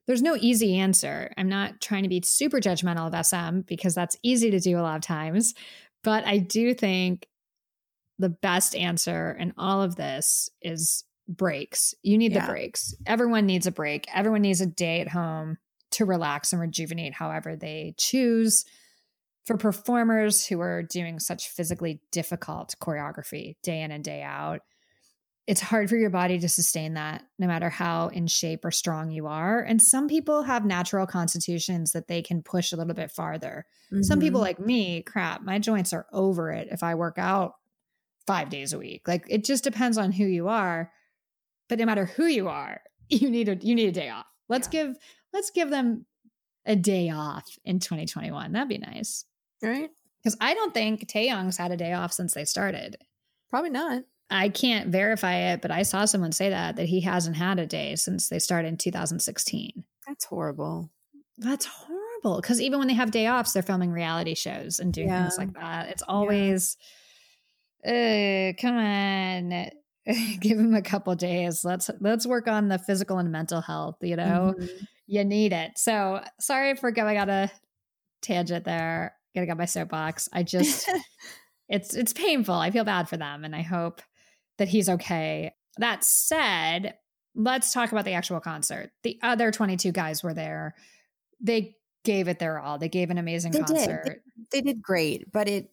there's no easy answer. I'm not trying to be super judgmental of S M because that's easy to do a lot of times. But I do think the best answer in all of this is breaks. You need yeah. the breaks. Everyone needs a break. Everyone needs a day at home to relax and rejuvenate however they choose. For performers who are doing such physically difficult choreography day in and day out, it's hard for your body to sustain that no matter how in shape or strong you are. And some people have natural constitutions that they can push a little bit farther. Mm-hmm. Some people like me, crap, my joints are over it if I work out five days a week. Like it just depends on who you are. But no matter who you are, you need a you need a day off. Let's yeah. give let's give them a day off in twenty twenty-one. That'd be nice. Right? Because I don't think Taeyong's had a day off since they started. Probably not. I can't verify it, but I saw someone say that, that he hasn't had a day since they started in two thousand sixteen. That's horrible. That's horrible. Because even when they have day offs, they're filming reality shows and doing yeah. things like that. It's always, yeah. uh, come on, give him a couple days. Let's let's work on the physical and mental health. You know, mm-hmm. you need it. So sorry for going on a tangent there. Gotta get my soapbox. I just, it's it's painful. I feel bad for them, and I hope that he's okay. That said, let's talk about the actual concert. The other twenty-two guys were there. They gave it their all. They gave an amazing they concert. Did. They, they did great, but it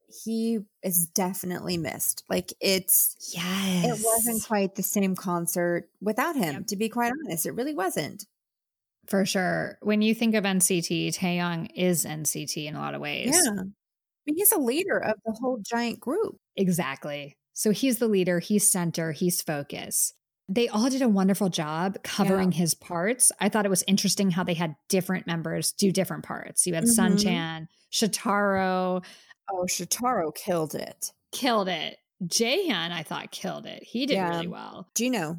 he is definitely missed. Like it's yes, it wasn't quite the same concert without him. Yep. To be quite honest, it really wasn't. For sure. When you think of N C T, Taeyong is N C T in a lot of ways. Yeah. I mean, he's a leader of the whole giant group. Exactly. So he's the leader, he's center, he's focus. They all did a wonderful job covering yeah. his parts. I thought it was interesting how they had different members do different parts. You had mm-hmm. Sunchan, Shotaro. Oh, Shotaro killed it. Killed it. Jaehyun, I thought, killed it. He did yeah. really well. Jino.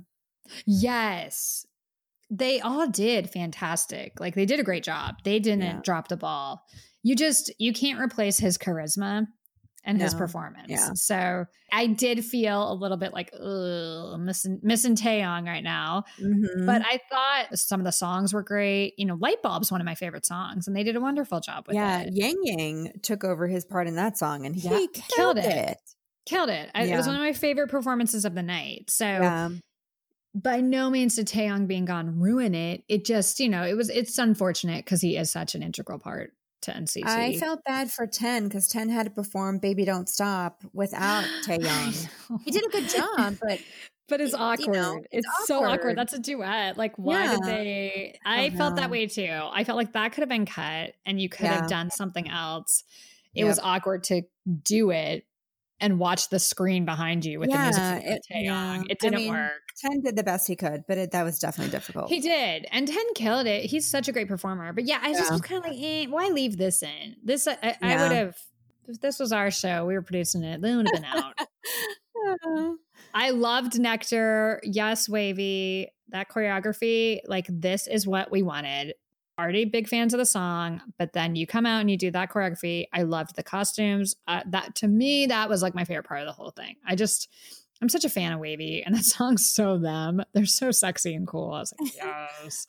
Yes. They all did fantastic. Like they did a great job. They didn't yeah. drop the ball. You just, you can't replace his charisma and no. his performance. Yeah. So I did feel a little bit like, ugh, missing, missing Taeyong right now. Mm-hmm. But I thought some of the songs were great. You know, Light Bulb's one of my favorite songs and they did a wonderful job with yeah, it. Yeah. Yang Yang took over his part in that song and he yeah. killed, killed it. it. Killed it. I, yeah. It was one of my favorite performances of the night. So yeah. by no means did Taeyong being gone ruin it. It just, you know, it was, it's unfortunate because he is such an integral part to N C T. I felt bad for ten because ten had to perform Baby Don't Stop without Taeyong. He did a good job, but but it's awkward. You know, it's it's so awkward. awkward. That's a duet. Like, why yeah. did they? I, I felt that way too. I felt like that could have been cut and you could yeah. have done something else. It yep. was awkward to do it and watch the screen behind you with yeah, the music from it, Taeyong. yeah. It didn't I mean, work. ten did the best he could, but it, that was definitely difficult. He did. And ten killed it. He's such a great performer. But yeah, I just yeah. was kind of like, eh, why leave this in? This, I, yeah. I would have, if this was our show, we were producing it, they would have been out. yeah. I loved Nectar. Yes, Wavy. That choreography, like this is what we wanted. Already big fans of the song, but then you come out and you do that choreography. I loved the costumes. Uh, that to me, that was like my favorite part of the whole thing. I just, I'm such a fan of Wavy, and that song's so them. They're so sexy and cool. I was like, yes.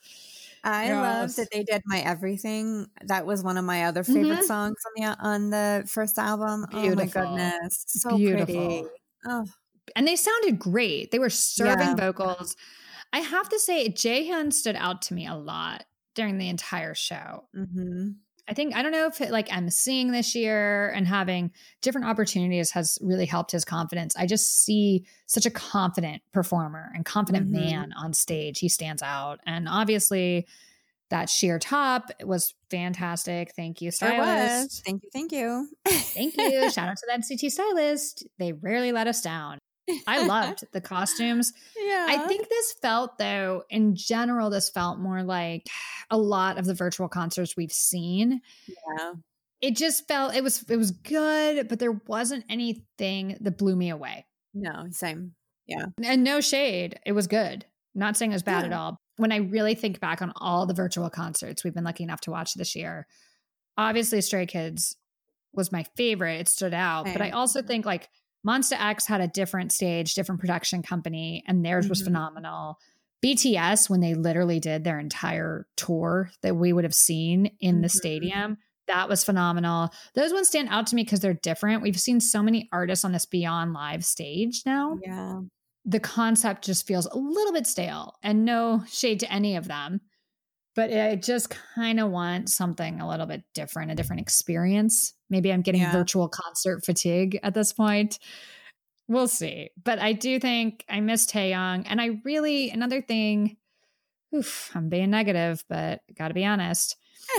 I yes. love that they did My Everything. That was one of my other favorite mm-hmm. songs on the on the first album. Beautiful. Oh my goodness, so Beautiful. pretty. Oh, and they sounded great. They were serving yeah. vocals. I have to say, Jaehyun stood out to me a lot during the entire show. Mm-hmm. I think, I don't know if it, like emceeing this year and having different opportunities has really helped his confidence. I just see such a confident performer and confident mm-hmm. man on stage. He stands out. And obviously that sheer top was fantastic. Thank you, stylist. Thank you. Thank you. Thank you. Shout out to the N C T stylist. They rarely let us down. I loved the costumes. Yeah. I think this felt, though, in general, this felt more like a lot of the virtual concerts we've seen. Yeah. It just felt, it was, it was good, but there wasn't anything that blew me away. No, same. Yeah. And no shade. It was good. Not saying it was bad yeah. at all. When I really think back on all the virtual concerts we've been lucky enough to watch this year, obviously Stray Kids was my favorite. It stood out. Same. But I also think like Monsta X had a different stage, different production company, and theirs mm-hmm. was phenomenal. B T S, when they literally did their entire tour that we would have seen in mm-hmm. the stadium, that was phenomenal. Those ones stand out to me because they're different. We've seen so many artists on this Beyond Live stage now. Yeah. The concept just feels a little bit stale, and no shade to any of them, but I just kind of want something a little bit different, a different experience. Maybe I'm getting yeah. virtual concert fatigue at this point. We'll see. But I do think I miss Taeyong. And I really, another thing, oof, I'm being negative, but gotta be honest.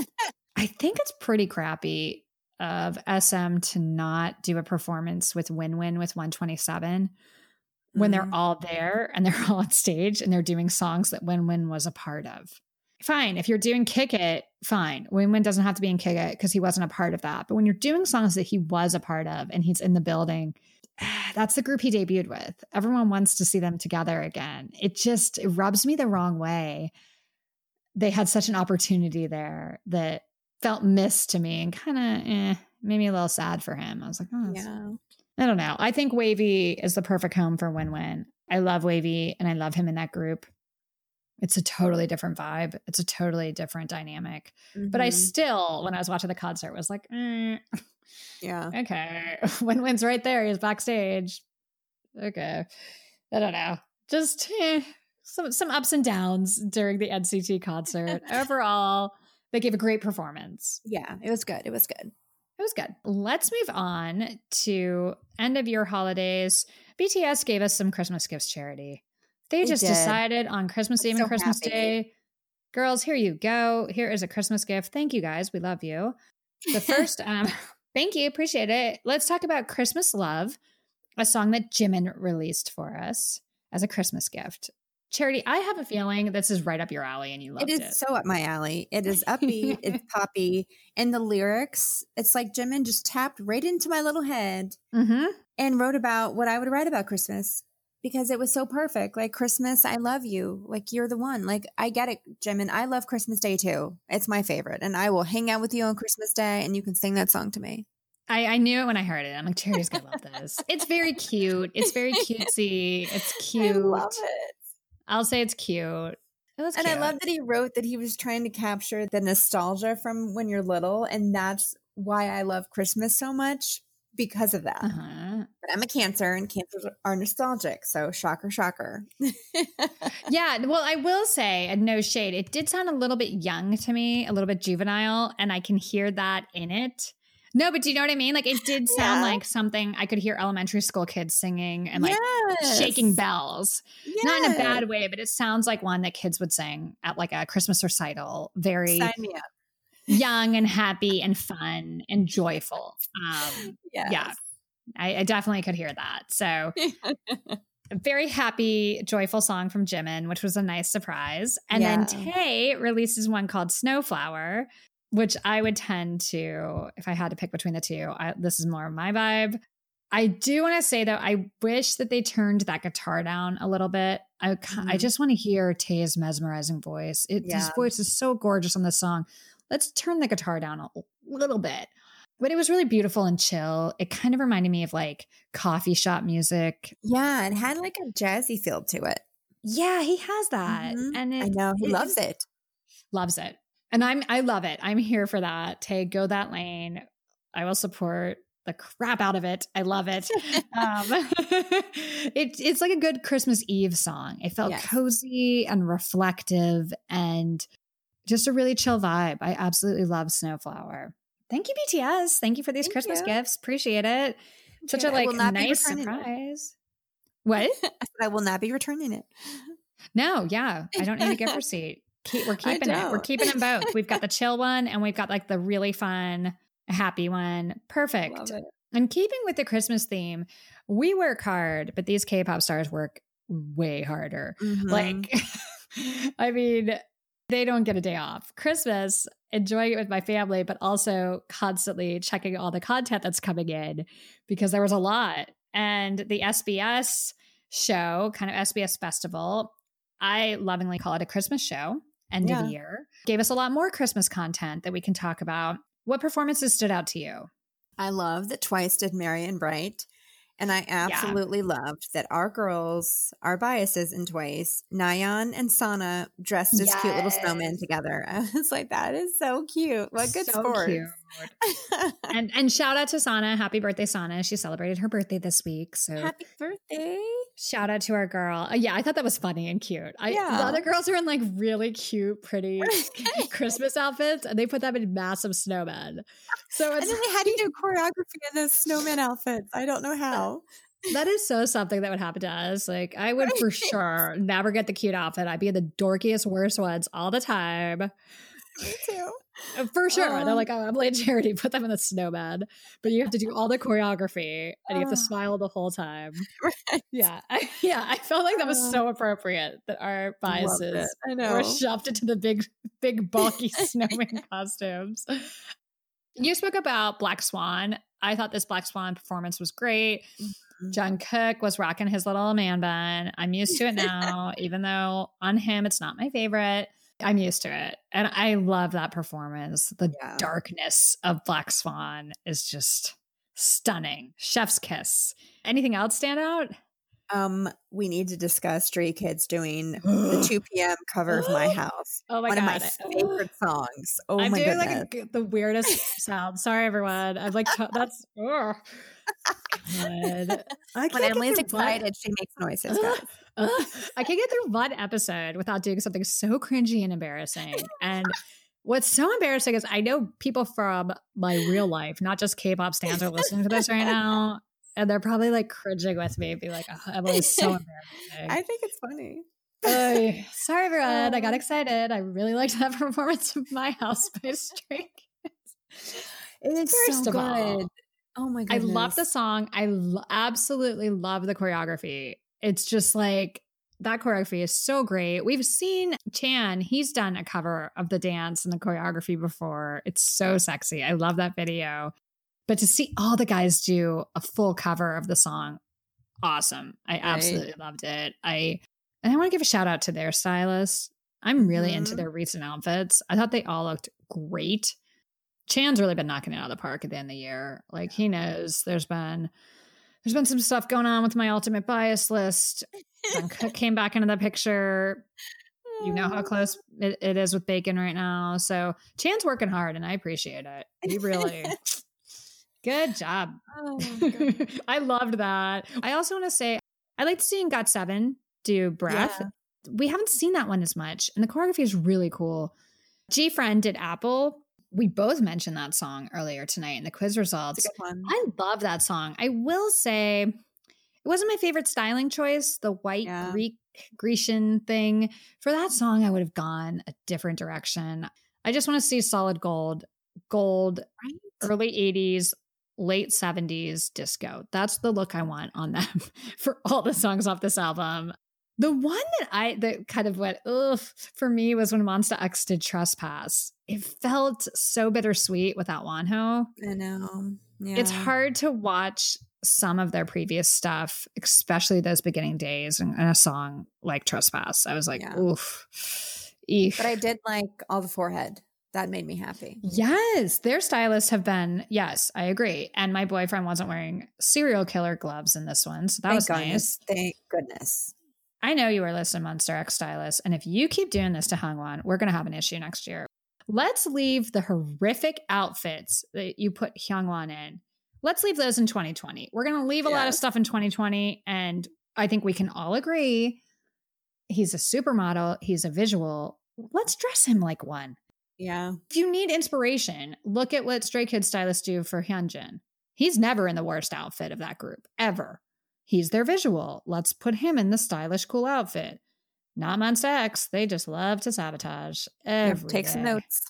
I think it's pretty crappy of S M to not do a performance with Win Win with one twenty-seven when mm-hmm. they're all there and they're all on stage and they're doing songs that Win Win was a part of. Fine. If you're doing Kick It, fine. Win Win doesn't have to be in Kick It because he wasn't a part of that. But when you're doing songs that he was a part of and he's in the building, that's the group he debuted with. Everyone wants to see them together again. It just it rubs me the wrong way. They had such an opportunity there that felt missed to me and kind of eh, made me a little sad for him. I was like, oh, yeah. I don't know. I think Wavy is the perfect home for Win Win. I love Wavy and I love him in that group. It's a totally different vibe. It's a totally different dynamic. Mm-hmm. But I still, when I was watching the concert, was like, eh. Yeah. Okay. Win Win's right there. He's backstage. Okay. I don't know. Just eh, some some ups and downs during the N C T concert. Overall, they gave a great performance. Yeah, it was good. It was good. It was good. Let's move on to end of year holidays. B T S gave us some Christmas gifts charity. They, they just did. decided on Christmas Eve and so Christmas happy. Day. Girls, here you go. Here is a Christmas gift. Thank you guys. We love you. The first, um, thank you. Appreciate it. Let's talk about Christmas Love, a song that Jimin released for us as a Christmas gift. Charity, I have a feeling this is right up your alley and you loved it. It is so up my alley. It is upbeat. It's poppy. And the lyrics, it's like Jimin just tapped right into my little head mm-hmm. and wrote about what I would write about Christmas. Because it was so perfect. Like, Christmas, I love you. Like, you're the one. Like, I get it, Jimin. I love Christmas Day too. It's my favorite. And I will hang out with you on Christmas Day and you can sing that song to me. I, I knew it when I heard it. I'm like, Charity's going to love this. It's very cute. It's very cutesy. It's cute. I love it. I'll say it's cute. It was and cute. I love that he wrote that he was trying to capture the nostalgia from when you're little. And that's why I love Christmas so much. Because of that. Uh-huh. But I'm a Cancer and Cancers are nostalgic. So shocker, shocker. Yeah. Well, I will say, and no shade, it did sound a little bit young to me, a little bit juvenile. And I can hear that in it. No, but do you know what I mean? Like, it did sound yeah. like something I could hear elementary school kids singing and like yes. shaking bells. Yes. Not in a bad way, but it sounds like one that kids would sing at like a Christmas recital. Very Sign me up. Young and happy and fun and joyful. Um, yes. Yeah, I, I definitely could hear that. So a very happy, joyful song from Jimin, which was a nice surprise. And yeah. then Tay releases one called Snowflower, which I would tend to, if I had to pick between the two, I, this is more of my vibe. I do want to say, though, I wish that they turned that guitar down a little bit. I, mm-hmm. I just want to hear Tay's mesmerizing voice. It, yeah. His voice is so gorgeous on this song. Let's turn the guitar down a little bit. But it was really beautiful and chill. It kind of reminded me of like coffee shop music. Yeah, it had like a jazzy feel to it. Yeah, he has that. Mm-hmm. And it, I know he it loves it. Loves it. And I'm I love it. I'm here for that. Tay, go that lane. I will support the crap out of it. I love it. um, it it's like a good Christmas Eve song. It felt yes. cozy and reflective and just a really chill vibe. I absolutely love Snowflower. Thank you, B T S. Thank you for these Thank Christmas you. gifts. Appreciate it. Such yeah, a like nice surprise. It. What? I said I will not be returning it. No, yeah. I don't need a gift receipt. Keep, we're keeping it. We're keeping them both. We've got the chill one and we've got like the really fun, happy one. Perfect. And keeping with the Christmas theme, we work hard, but these K-pop stars work way harder. Mm-hmm. Like, I mean, they don't get a day off. Christmas, enjoying it with my family, but also constantly checking all the content that's coming in because there was a lot. And the S B S show, kind of S B S Festival, I lovingly call it a Christmas show, end yeah. of the year, gave us a lot more Christmas content that we can talk about. What performances stood out to you? I love that Twice did Merry and Bright. And I absolutely yeah. loved that our girls, our biases in Twice, Nayeon and Sana dressed as yes. cute little snowmen together. I was like, that is so cute. What good so sport. Cute. and and shout out to Sana. Happy birthday, Sana. She celebrated her birthday this week. So happy birthday. Shout out to our girl. Uh, yeah, I thought that was funny and cute. I, yeah. The other girls are in like really cute, pretty Christmas outfits, and they put them in massive snowmen. So it's and then they had to do choreography in those snowman outfits. I don't know how. That is so something that would happen to us. Like I would for sure never get the cute outfit. I'd be in the dorkiest, worst ones all the time. Me too. For sure. Um, They're like, oh, I'm playing charity. Put them in the snowman. But you have to do all the choreography and you have to smile the whole time. Right. Yeah. I, yeah. I felt like that was so appropriate that our biases I know. were shoved into the big, big, bulky snowman costumes. You spoke about Black Swan. I thought this Black Swan performance was great. Mm-hmm. Jungkook was rocking his little man bun. I'm used to it now, even though on him, it's not my favorite. I'm used to it. And I love that performance. The yeah. darkness of Black Swan is just stunning. Chef's kiss. Anything else stand out? Um, we need to discuss Stray Kids doing the two p.m. cover of My House. Oh my One God. of my favorite songs. Oh I'm my doing goodness. like a, the weirdest sound. Sorry, everyone. I'm like, that's, oh, God. When Emily's excited, one. she makes noises, guys. Uh, I can't get through one episode without doing something so cringy and embarrassing. And what's so embarrassing is I know people from my real life, not just K-pop stans, are listening to this right now. And they're probably like cringing with me and be like, oh, Emily's so embarrassing. I think it's funny. Uh, sorry, everyone. I got excited. I really liked that performance of My House by Stray Kids. It is First so good. All, oh my goodness. I love the song. I lo- absolutely love the choreography. It's just like that choreography is so great. We've seen Chan. He's done a cover of the dance and the choreography before. It's so sexy. I love that video. But to see all the guys do a full cover of the song, awesome. I right. absolutely loved it. I and I want to give a shout out to their stylist. I'm really mm-hmm. into their recent outfits. I thought they all looked great. Chan's really been knocking it out of the park at the end of the year. Like he knows there's been there's been some stuff going on with my ultimate bias list. Jungkook came back into the picture. You know how close it, it is with Bacon right now. So Chan's working hard and I appreciate it. He really good job. Oh, I loved that. I also want to say I liked seeing got seven do Breath. Yeah. We haven't seen that one as much. And the choreography is really cool. G-Friend did Apple. We both mentioned that song earlier tonight in the quiz results. I love that song. I will say it wasn't my favorite styling choice, the white yeah. Greek Grecian thing. For that song, I would have gone a different direction. I just want to see solid gold, gold, right. early eighties, late seventies disco. That's the look I want on them for all the songs off this album. The one that I, that kind of went, ugh, for me was when Monsta X did Trespass. It felt so bittersweet without Wonho. I know. Yeah. It's hard to watch some of their previous stuff, especially those beginning days, and, and a song like Trespass. I was like, yeah. oof. Eef. But I did like All the Forehead. That made me happy. Yes. Their stylists have been, yes, I agree. And my boyfriend wasn't wearing serial killer gloves in this one. So that Thank was goodness. nice. Thank goodness. I know you were listening, Monsta X stylist. And if you keep doing this to Hongwon, we're going to have an issue next year. Let's leave the horrific outfits that you put Hyungwon in. Let's leave those in twenty twenty. We're going to leave a yes. lot of stuff in twenty twenty. And I think we can all agree he's a supermodel. He's a visual. Let's dress him like one. Yeah. If you need inspiration, look at what Stray Kids stylists do for Hyunjin. He's never in the worst outfit of that group, ever. He's their visual. Let's put him in the stylish, cool outfit. Not Monsta X. They just love to sabotage. Every yep, take day. some notes.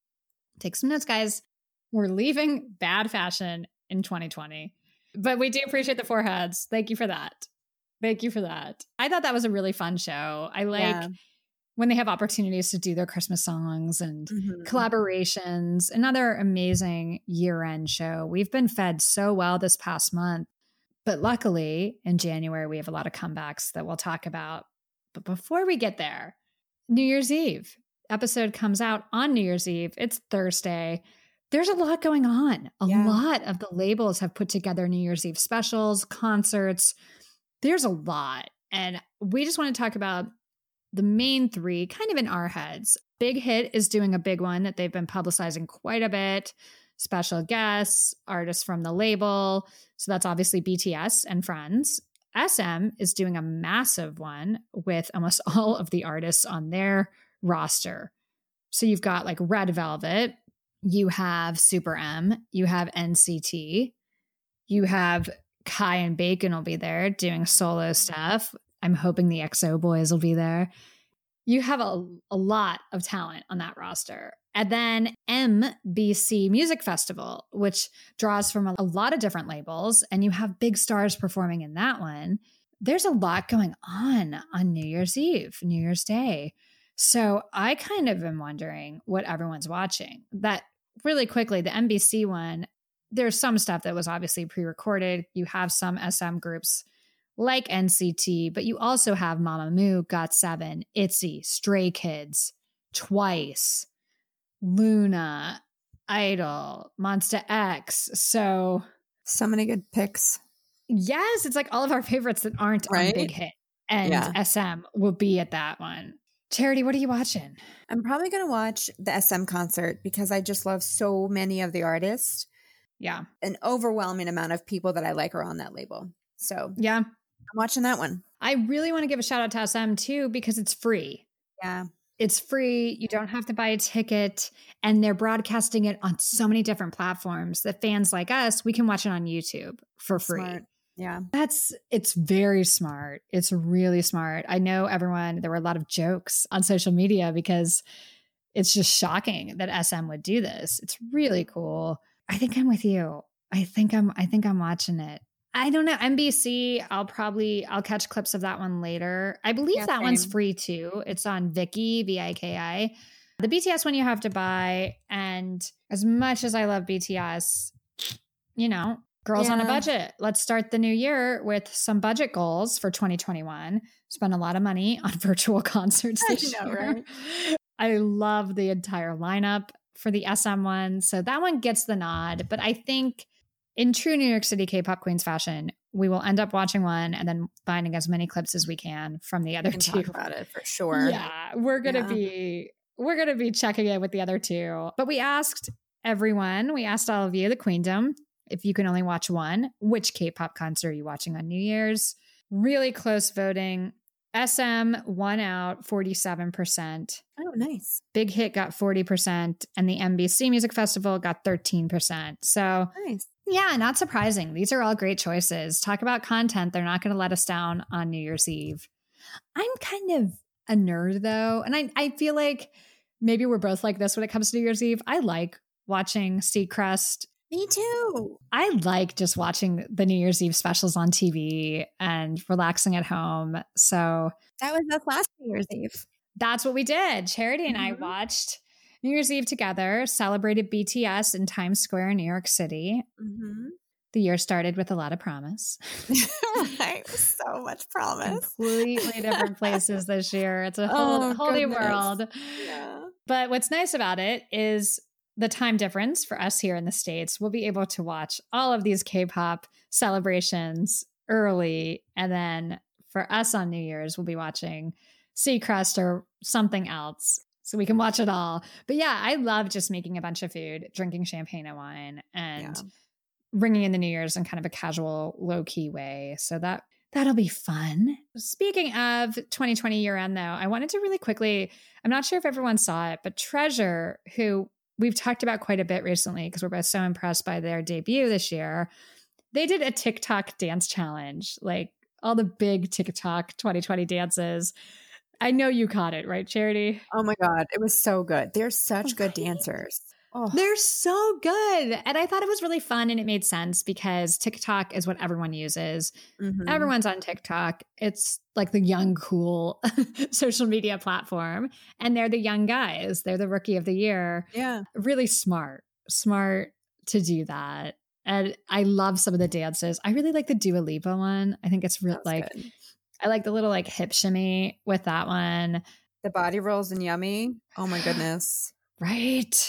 Take some notes, guys. We're leaving bad fashion in twenty twenty. But we do appreciate the foreheads. Thank you for that. Thank you for that. I thought that was a really fun show. I like yeah. when they have opportunities to do their Christmas songs and mm-hmm. collaborations. Another amazing year-end show. We've been fed so well this past month. But luckily, in January, we have a lot of comebacks that we'll talk about. But before we get there, New Year's Eve episode comes out on New Year's Eve. It's Thursday. there's a lot going on. A Yeah. lot of the labels have put together New Year's Eve specials, concerts. There's a lot. And we just want to talk about the main three kind of in our heads. Big Hit is doing a big one that they've been publicizing quite a bit. Special guests, artists from the label. So that's obviously B T S and Friends. S M is doing a massive one with almost all of the artists on their roster. So you've got like Red Velvet, you have Super M, you have N C T, you have Kai and Bacon will be there doing solo stuff. I'm hoping the X O Boys will be there. You have a, a lot of talent on that roster. And then M B C Music Festival, which draws from a, a lot of different labels, and you have big stars performing in that one. There's a lot going on on New Year's Eve, New Year's Day. So I kind of am wondering what everyone's watching. That really quickly, the M B C one, there's some stuff that was obviously pre-recorded. You have some S M groups like N C T, but you also have Mamamoo, got seven, ITZY, Stray Kids, Twice, Luna, Idol, Monsta X. So So many good picks. yes, it's like all of our favorites that aren't Right? on Big Hit. And Yeah. S M will be at that one. Charity, what are you watching? I'm probably going to watch the S M concert because I just love so many of the artists. Yeah. An overwhelming amount of people that I like are on that label. So Yeah. I'm watching that one. I really want to give a shout out to S M too because it's free. Yeah. It's free. You don't have to buy a ticket. And they're broadcasting it on so many different platforms that fans like us, we can watch it on YouTube for free. Smart. Yeah. That's, it's very smart. It's really smart. I know everyone, there were a lot of jokes on social media because it's just shocking that S M would do this. It's really cool. I think I'm with you. I think I'm, I think I'm watching it. I don't know. N B C, I'll probably, I'll catch clips of that one later. I believe Yeah, that one's same. free too. It's on Viki, V I K I. The B T S one you have to buy. And as much as I love B T S, you know, girls on a Yeah. budget. Let's start the new year with some budget goals for twenty twenty-one. Spend a lot of money on virtual concerts I this know, year. right? I love the entire lineup for the S M one. So that one gets the nod. But I think in true New York City K-pop Queens fashion, we will end up watching one and then finding as many clips as we can from the other We can two. talk about it for sure. Yeah, we're gonna Yeah. be we're gonna be checking it with the other two. But we asked everyone, we asked all of you, the Queendom, if you can only watch one, which K-pop concert are you watching on New Year's? Really close voting. S M won out forty-seven percent. Oh, nice. Big Hit got forty percent, and the M B C Music Festival got thirteen percent. So Nice. yeah, not surprising. These are all great choices. Talk about content. They're not going to let us down on New Year's Eve. I'm kind of a nerd though. And I, I feel like maybe we're both like this when it comes to New Year's Eve. I like watching Seacrest. Me too. I like just watching the New Year's Eve specials on T V and relaxing at home. So That was us last New Year's Eve. that's what we did. Charity and I Mhm. watched New Year's Eve together, celebrated B T S in Times Square in New York City. Mm-hmm. The year started with a lot of promise. Right. So much promise. Completely different places this year. It's a whole, Oh, whole new goodness. world. Yeah. But what's nice about it is the time difference for us here in the States. We'll be able to watch all of these K-pop celebrations early. And then for us on New Year's, we'll be watching Seacrest or something else. So we can watch it all. But yeah, I love just making a bunch of food, drinking champagne and wine, and Yeah. bringing in the New Year's in kind of a casual, low-key way. So that that'll be fun. Speaking of twenty twenty year end, though, I wanted to really quickly, I'm not sure if everyone saw it, but Treasure, who we've talked about quite a bit recently because we're both so impressed by their debut this year, they did a TikTok dance challenge, like all the big TikTok twenty twenty dances. I know you caught it, right, Charity? Oh my God. It was so good. They're such good Right? dancers. Oh, They're so good. And I thought it was really fun and it made sense because TikTok is what everyone uses. mhm. Everyone's on TikTok. It's like the young, cool social media platform. And they're the young guys. They're the rookie of the year. Yeah. Really smart, smart to do that. And I love some of the dances. I really like the Dua Lipa one. I think it's real That was like, good. I like the little like hip shimmy with that one. The body rolls and yummy. Oh my goodness. Right.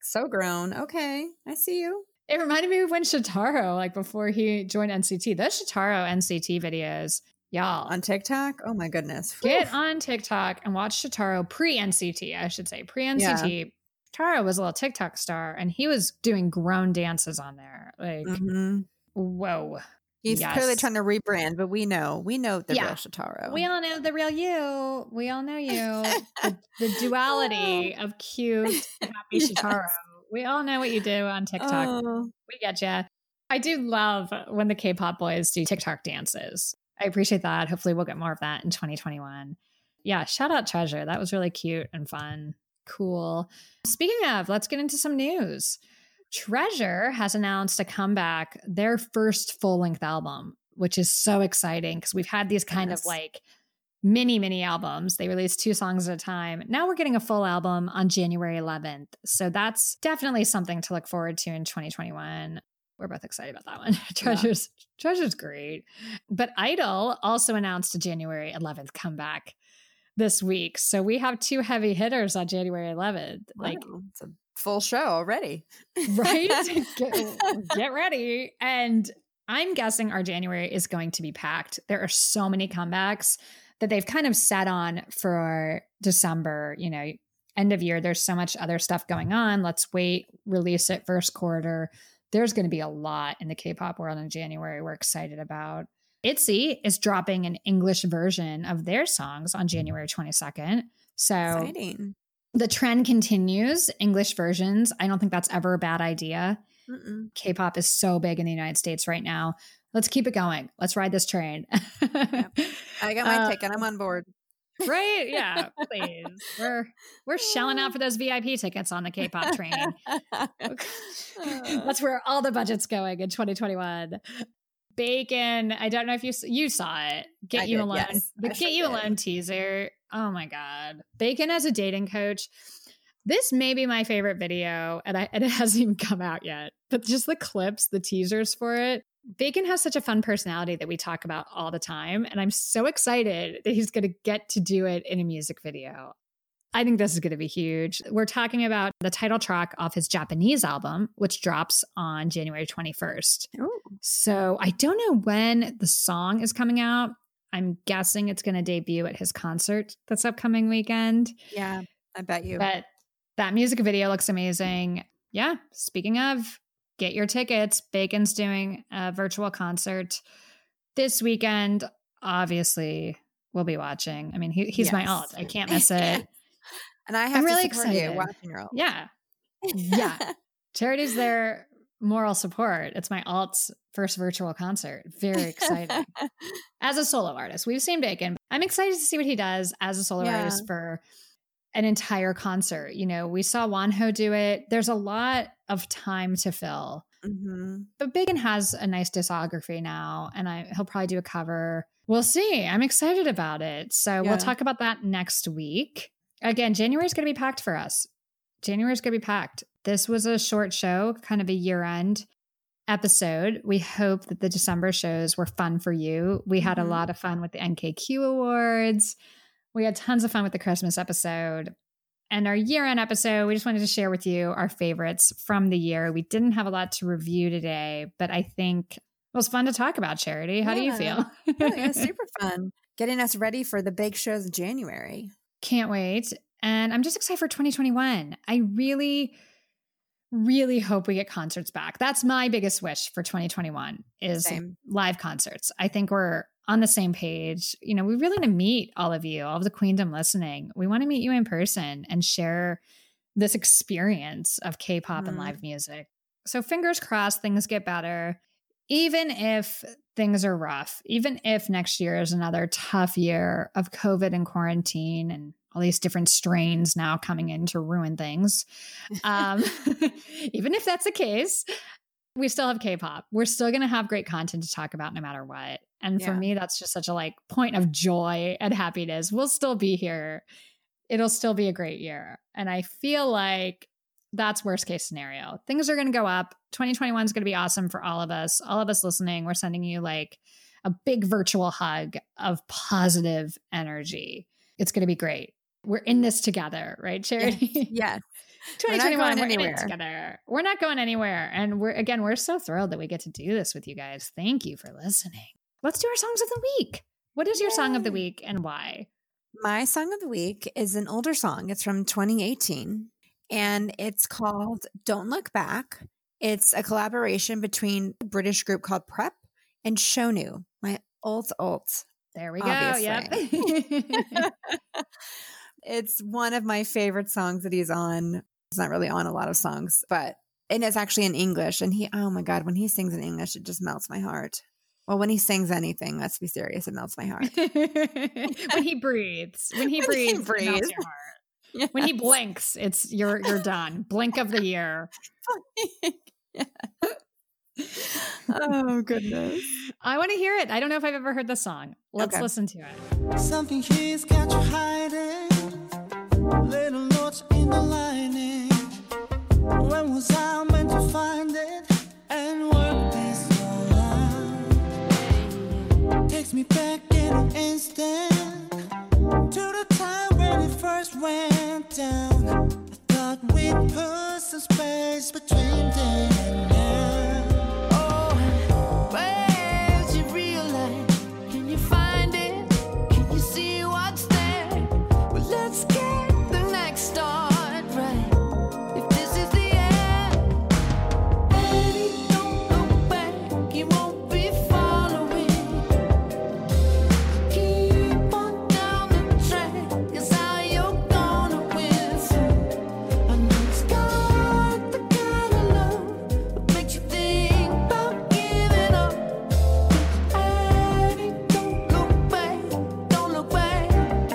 So grown. Okay. I see you. It reminded me of when Shotaro, like before he joined N C T, those Shotaro N C T videos, y'all. On TikTok? Oh my goodness. Get Whew. on TikTok and watch Shotaro pre-N C T, I should say. Pre-N C T. Yeah. Shotaro was a little TikTok star and he was doing grown dances on there. Like, Mm-hmm. whoa. He's Yes. clearly trying to rebrand, but we know. We know the Yeah. real Shotaro. We all know the real you. We all know you. the, the duality of cute, happy Yes. Shotaro. We all know what you do on TikTok. Oh. We get ya. I do love when the K-pop boys do TikTok dances. I appreciate that. Hopefully we'll get more of that in twenty twenty-one. Yeah, shout out Treasure. That was really cute and fun. Cool. Speaking of, let's get into some news. Treasure has announced a comeback, their first full-length album, which is so exciting because we've had these kind Yes. of like mini, mini albums. They release two songs at a time. Now we're getting a full album on January eleventh. So that's definitely something to look forward to in twenty twenty-one. We're both excited about that one. Treasure's Treasure's great. But Idol also announced a January eleventh comeback this week. So we have two heavy hitters on January eleventh. Like, Wow. It's a full show already. right? get, get ready. And I'm guessing our January is going to be packed. There are so many comebacks that they've kind of set on for December, you know, end of year. There's so much other stuff going on. Let's wait, release it first quarter. There's going to be a lot in the K-pop world in January we're excited about. ITZY is dropping an English version of their songs on January twenty-second. So Exciting. the trend continues, English versions. I don't think that's ever a bad idea. Mm-mm. K-pop is so big in the United States right now. Let's keep it going. Let's ride this train. I got my Uh, ticket. I'm on board. Right? Yeah, please. We're we're shelling out for those V I P tickets on the K-pop train. That's where all the budget's going in twenty twenty-one. Bacon. I don't know if you s- you saw it. Get I You did, Alone. yes. The I Get sure You did. Alone teaser. Oh my god. Bacon as a dating coach. This may be my favorite video, and I and it hasn't even come out yet. But just the clips, the teasers for it. Bacon has such a fun personality that we talk about all the time, and I'm so excited that he's going to get to do it in a music video. I think this is going to be huge. We're talking about the title track off his Japanese album, which drops on January twenty-first. Ooh. So I don't know when the song is coming out. I'm guessing it's going to debut at his concert this upcoming weekend. Yeah, I bet you. But that music video looks amazing. Yeah. Speaking of, get your tickets. Bacon's doing a virtual concert this weekend. Obviously, we'll be watching. I mean, he, he's my Yes. alt. I can't miss it. And I have I'm to really support excited. you watching your alt. Yeah. Yeah. Charity's their moral support. It's my alt's first virtual concert. Very exciting. As a solo artist, we've seen Bacon. I'm excited to see what he does as a solo Yeah. artist for an entire concert. You know, we saw Wonho do it. There's a lot of time to fill. Mm-hmm. But Bacon has a nice discography now, and I, he'll probably do a cover. We'll see. I'm excited about it. So Yeah. we'll talk about that next week. Again, January is going to be packed for us. January is going to be packed. This was a short show, kind of a year-end episode. We hope that the December shows were fun for you. We had Mhm. a lot of fun with the N K Q Awards. We had tons of fun with the Christmas episode. And our year-end episode, we just wanted to share with you our favorites from the year. We didn't have a lot to review today, but I think it was fun to talk about, Charity. How do you Yeah. feel? Oh, yeah, super fun. Getting us ready for the big shows in January. Can't wait. And I'm just excited for twenty twenty-one. I really, really hope we get concerts back. That's my biggest wish for twenty twenty-one is Same. live concerts. I think we're on the same page. You know, we really want to meet all of you, all of the Queendom listening. We want to meet you in person and share this experience of K-pop and Mhm. live music. So fingers crossed things get better. Even if things are rough, even if next year is another tough year of COVID and quarantine and all these different strains now coming in to ruin things. Um, even if that's the case, we still have K-pop. We're still going to have great content to talk about no matter what. And for Yeah. me, that's just such a like point of joy and happiness. We'll still be here. It'll still be a great year. And I feel like that's worst case scenario. Things are going to go up. twenty twenty-one is going to be awesome for all of us. All of us listening, we're sending you like a big virtual hug of positive energy. It's going to be great. We're in this together, right, Charity? Yes. twenty twenty-one, We're not going we're in it anywhere. together. We're not going anywhere. And we're, again, we're so thrilled that we get to do this with you guys. Thank you for listening. Let's do our songs of the week. What is your song of the Yay. week and why? My song of the week is an older song. It's from twenty eighteen and it's called Don't Look Back. It's a collaboration between a British group called Prep and Shonu, my old, old. There we go. Obviously. Yep. It's one of my favorite songs that he's on. He's not really on a lot of songs, but and it's actually in English. And he, oh my God, when he sings in English, it just melts my heart. Well, when he sings anything, let's be serious, it melts my heart. When he breathes, when he When breathes, he it melts breathes. your heart. Yes. When he blinks, it's you're you're done. Blink of the year. Yeah. Oh goodness. I want to hear it. I don't know if I've ever heard the song. Let's Okay. listen to it. Something he's got you hiding. Little notes in the lining. When was I meant to find it and work this all out? Takes me back in an instant to the time when it first went down. I thought we'd put some space between then and now. Oh, where's your real life? Can you find it? Can you see what's there? Well, let's get the next start right. If this is the end, baby, don't look back. You won't be following. Keep on down the track. Is how you're gonna win through. I know it's got the kind of love that makes you think about giving up. Baby, don't look back. Don't look back.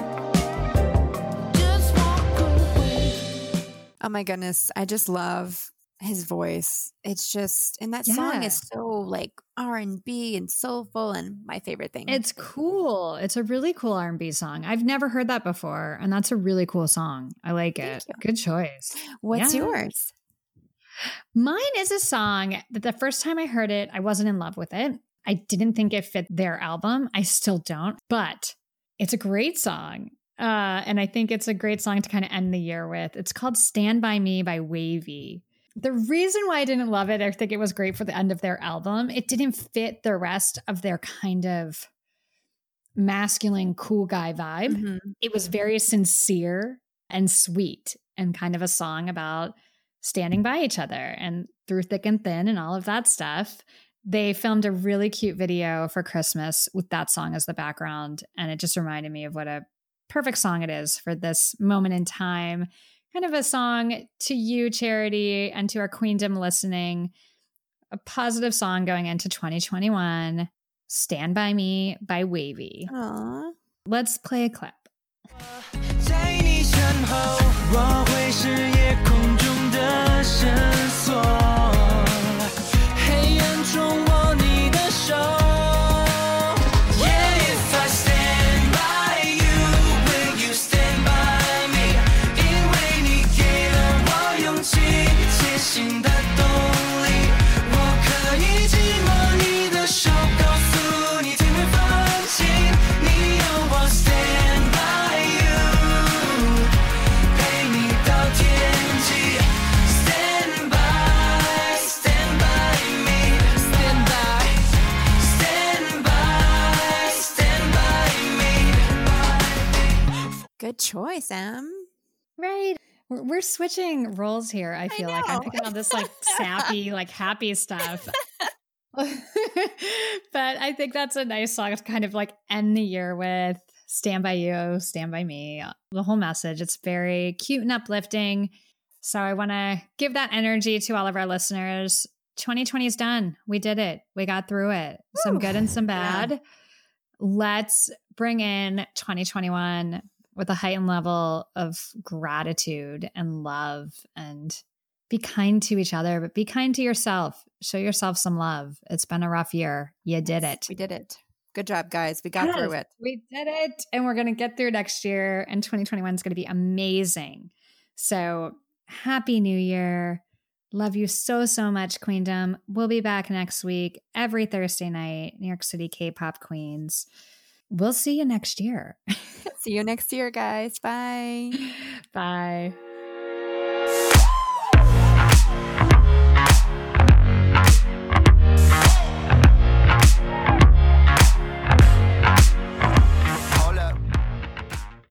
Just walk away. Oh my goodness. I just love his voice. It's just, and that song Yeah. is so like R and B and soulful and my favorite thing. It's cool. It's a really cool R and B song. I've never heard that before, and that's a really cool song. I like Thank it. you. Good choice. What's Yeah. yours? Mine is a song that the first time I heard it, I wasn't in love with it. I didn't think it fit their album. I still don't, but it's a great song. Uh, and I think it's a great song to kind of end the year with. It's called Stand By Me by Wavy. The reason why I didn't love it, I think it was great for the end of their album. It didn't fit the rest of their kind of masculine, cool guy vibe. Mhm. It was very sincere and sweet and kind of a song about standing by each other and through thick and thin and all of that stuff. They filmed a really cute video for Christmas with that song as the background. And it just reminded me of what a perfect song it is for this moment in time. Kind of a song to you, Charity, and to our Queendom listening. A positive song going into twenty twenty-one. Stand By Me by Wavy. Aw. Let's play a clip. 在你身后，我会是夜空中的绳索，黑暗中握你的手。Yeah, if I stand by you, will you stand by me? 因为你给了我勇气，前行的动力。我可以紧握你的手，告诉你天会放晴。你有我 stand by you， 陪你到天际。Stand by, stand by me, stand by, stand by, stand by me. Good choice, Em. Right. We're, we're switching roles here. I feel like I'm know. picking on this like sappy, like happy stuff. But I think that's a nice song to kind of like end the year with. Stand by you, stand by me. The whole message. It's very cute and uplifting. So I want to give that energy to all of our listeners. twenty twenty is done. We did it. We got through it. Some Woo. good and some Yeah. bad. Let's bring in twenty twenty-one with a heightened level of gratitude and love, and be kind to each other, but be kind to yourself. Show yourself some love. It's been a rough year. You did it. We did it. Good job, guys. We got through Yes, it. We did it. And we're going to get through next year. And twenty twenty-one is going to be amazing. So happy new year. Love you so, so much, Queendom. We'll be back next week, every Thursday night, New York City K-pop Queens. We'll see you next year. See you next year, guys. Bye. Bye.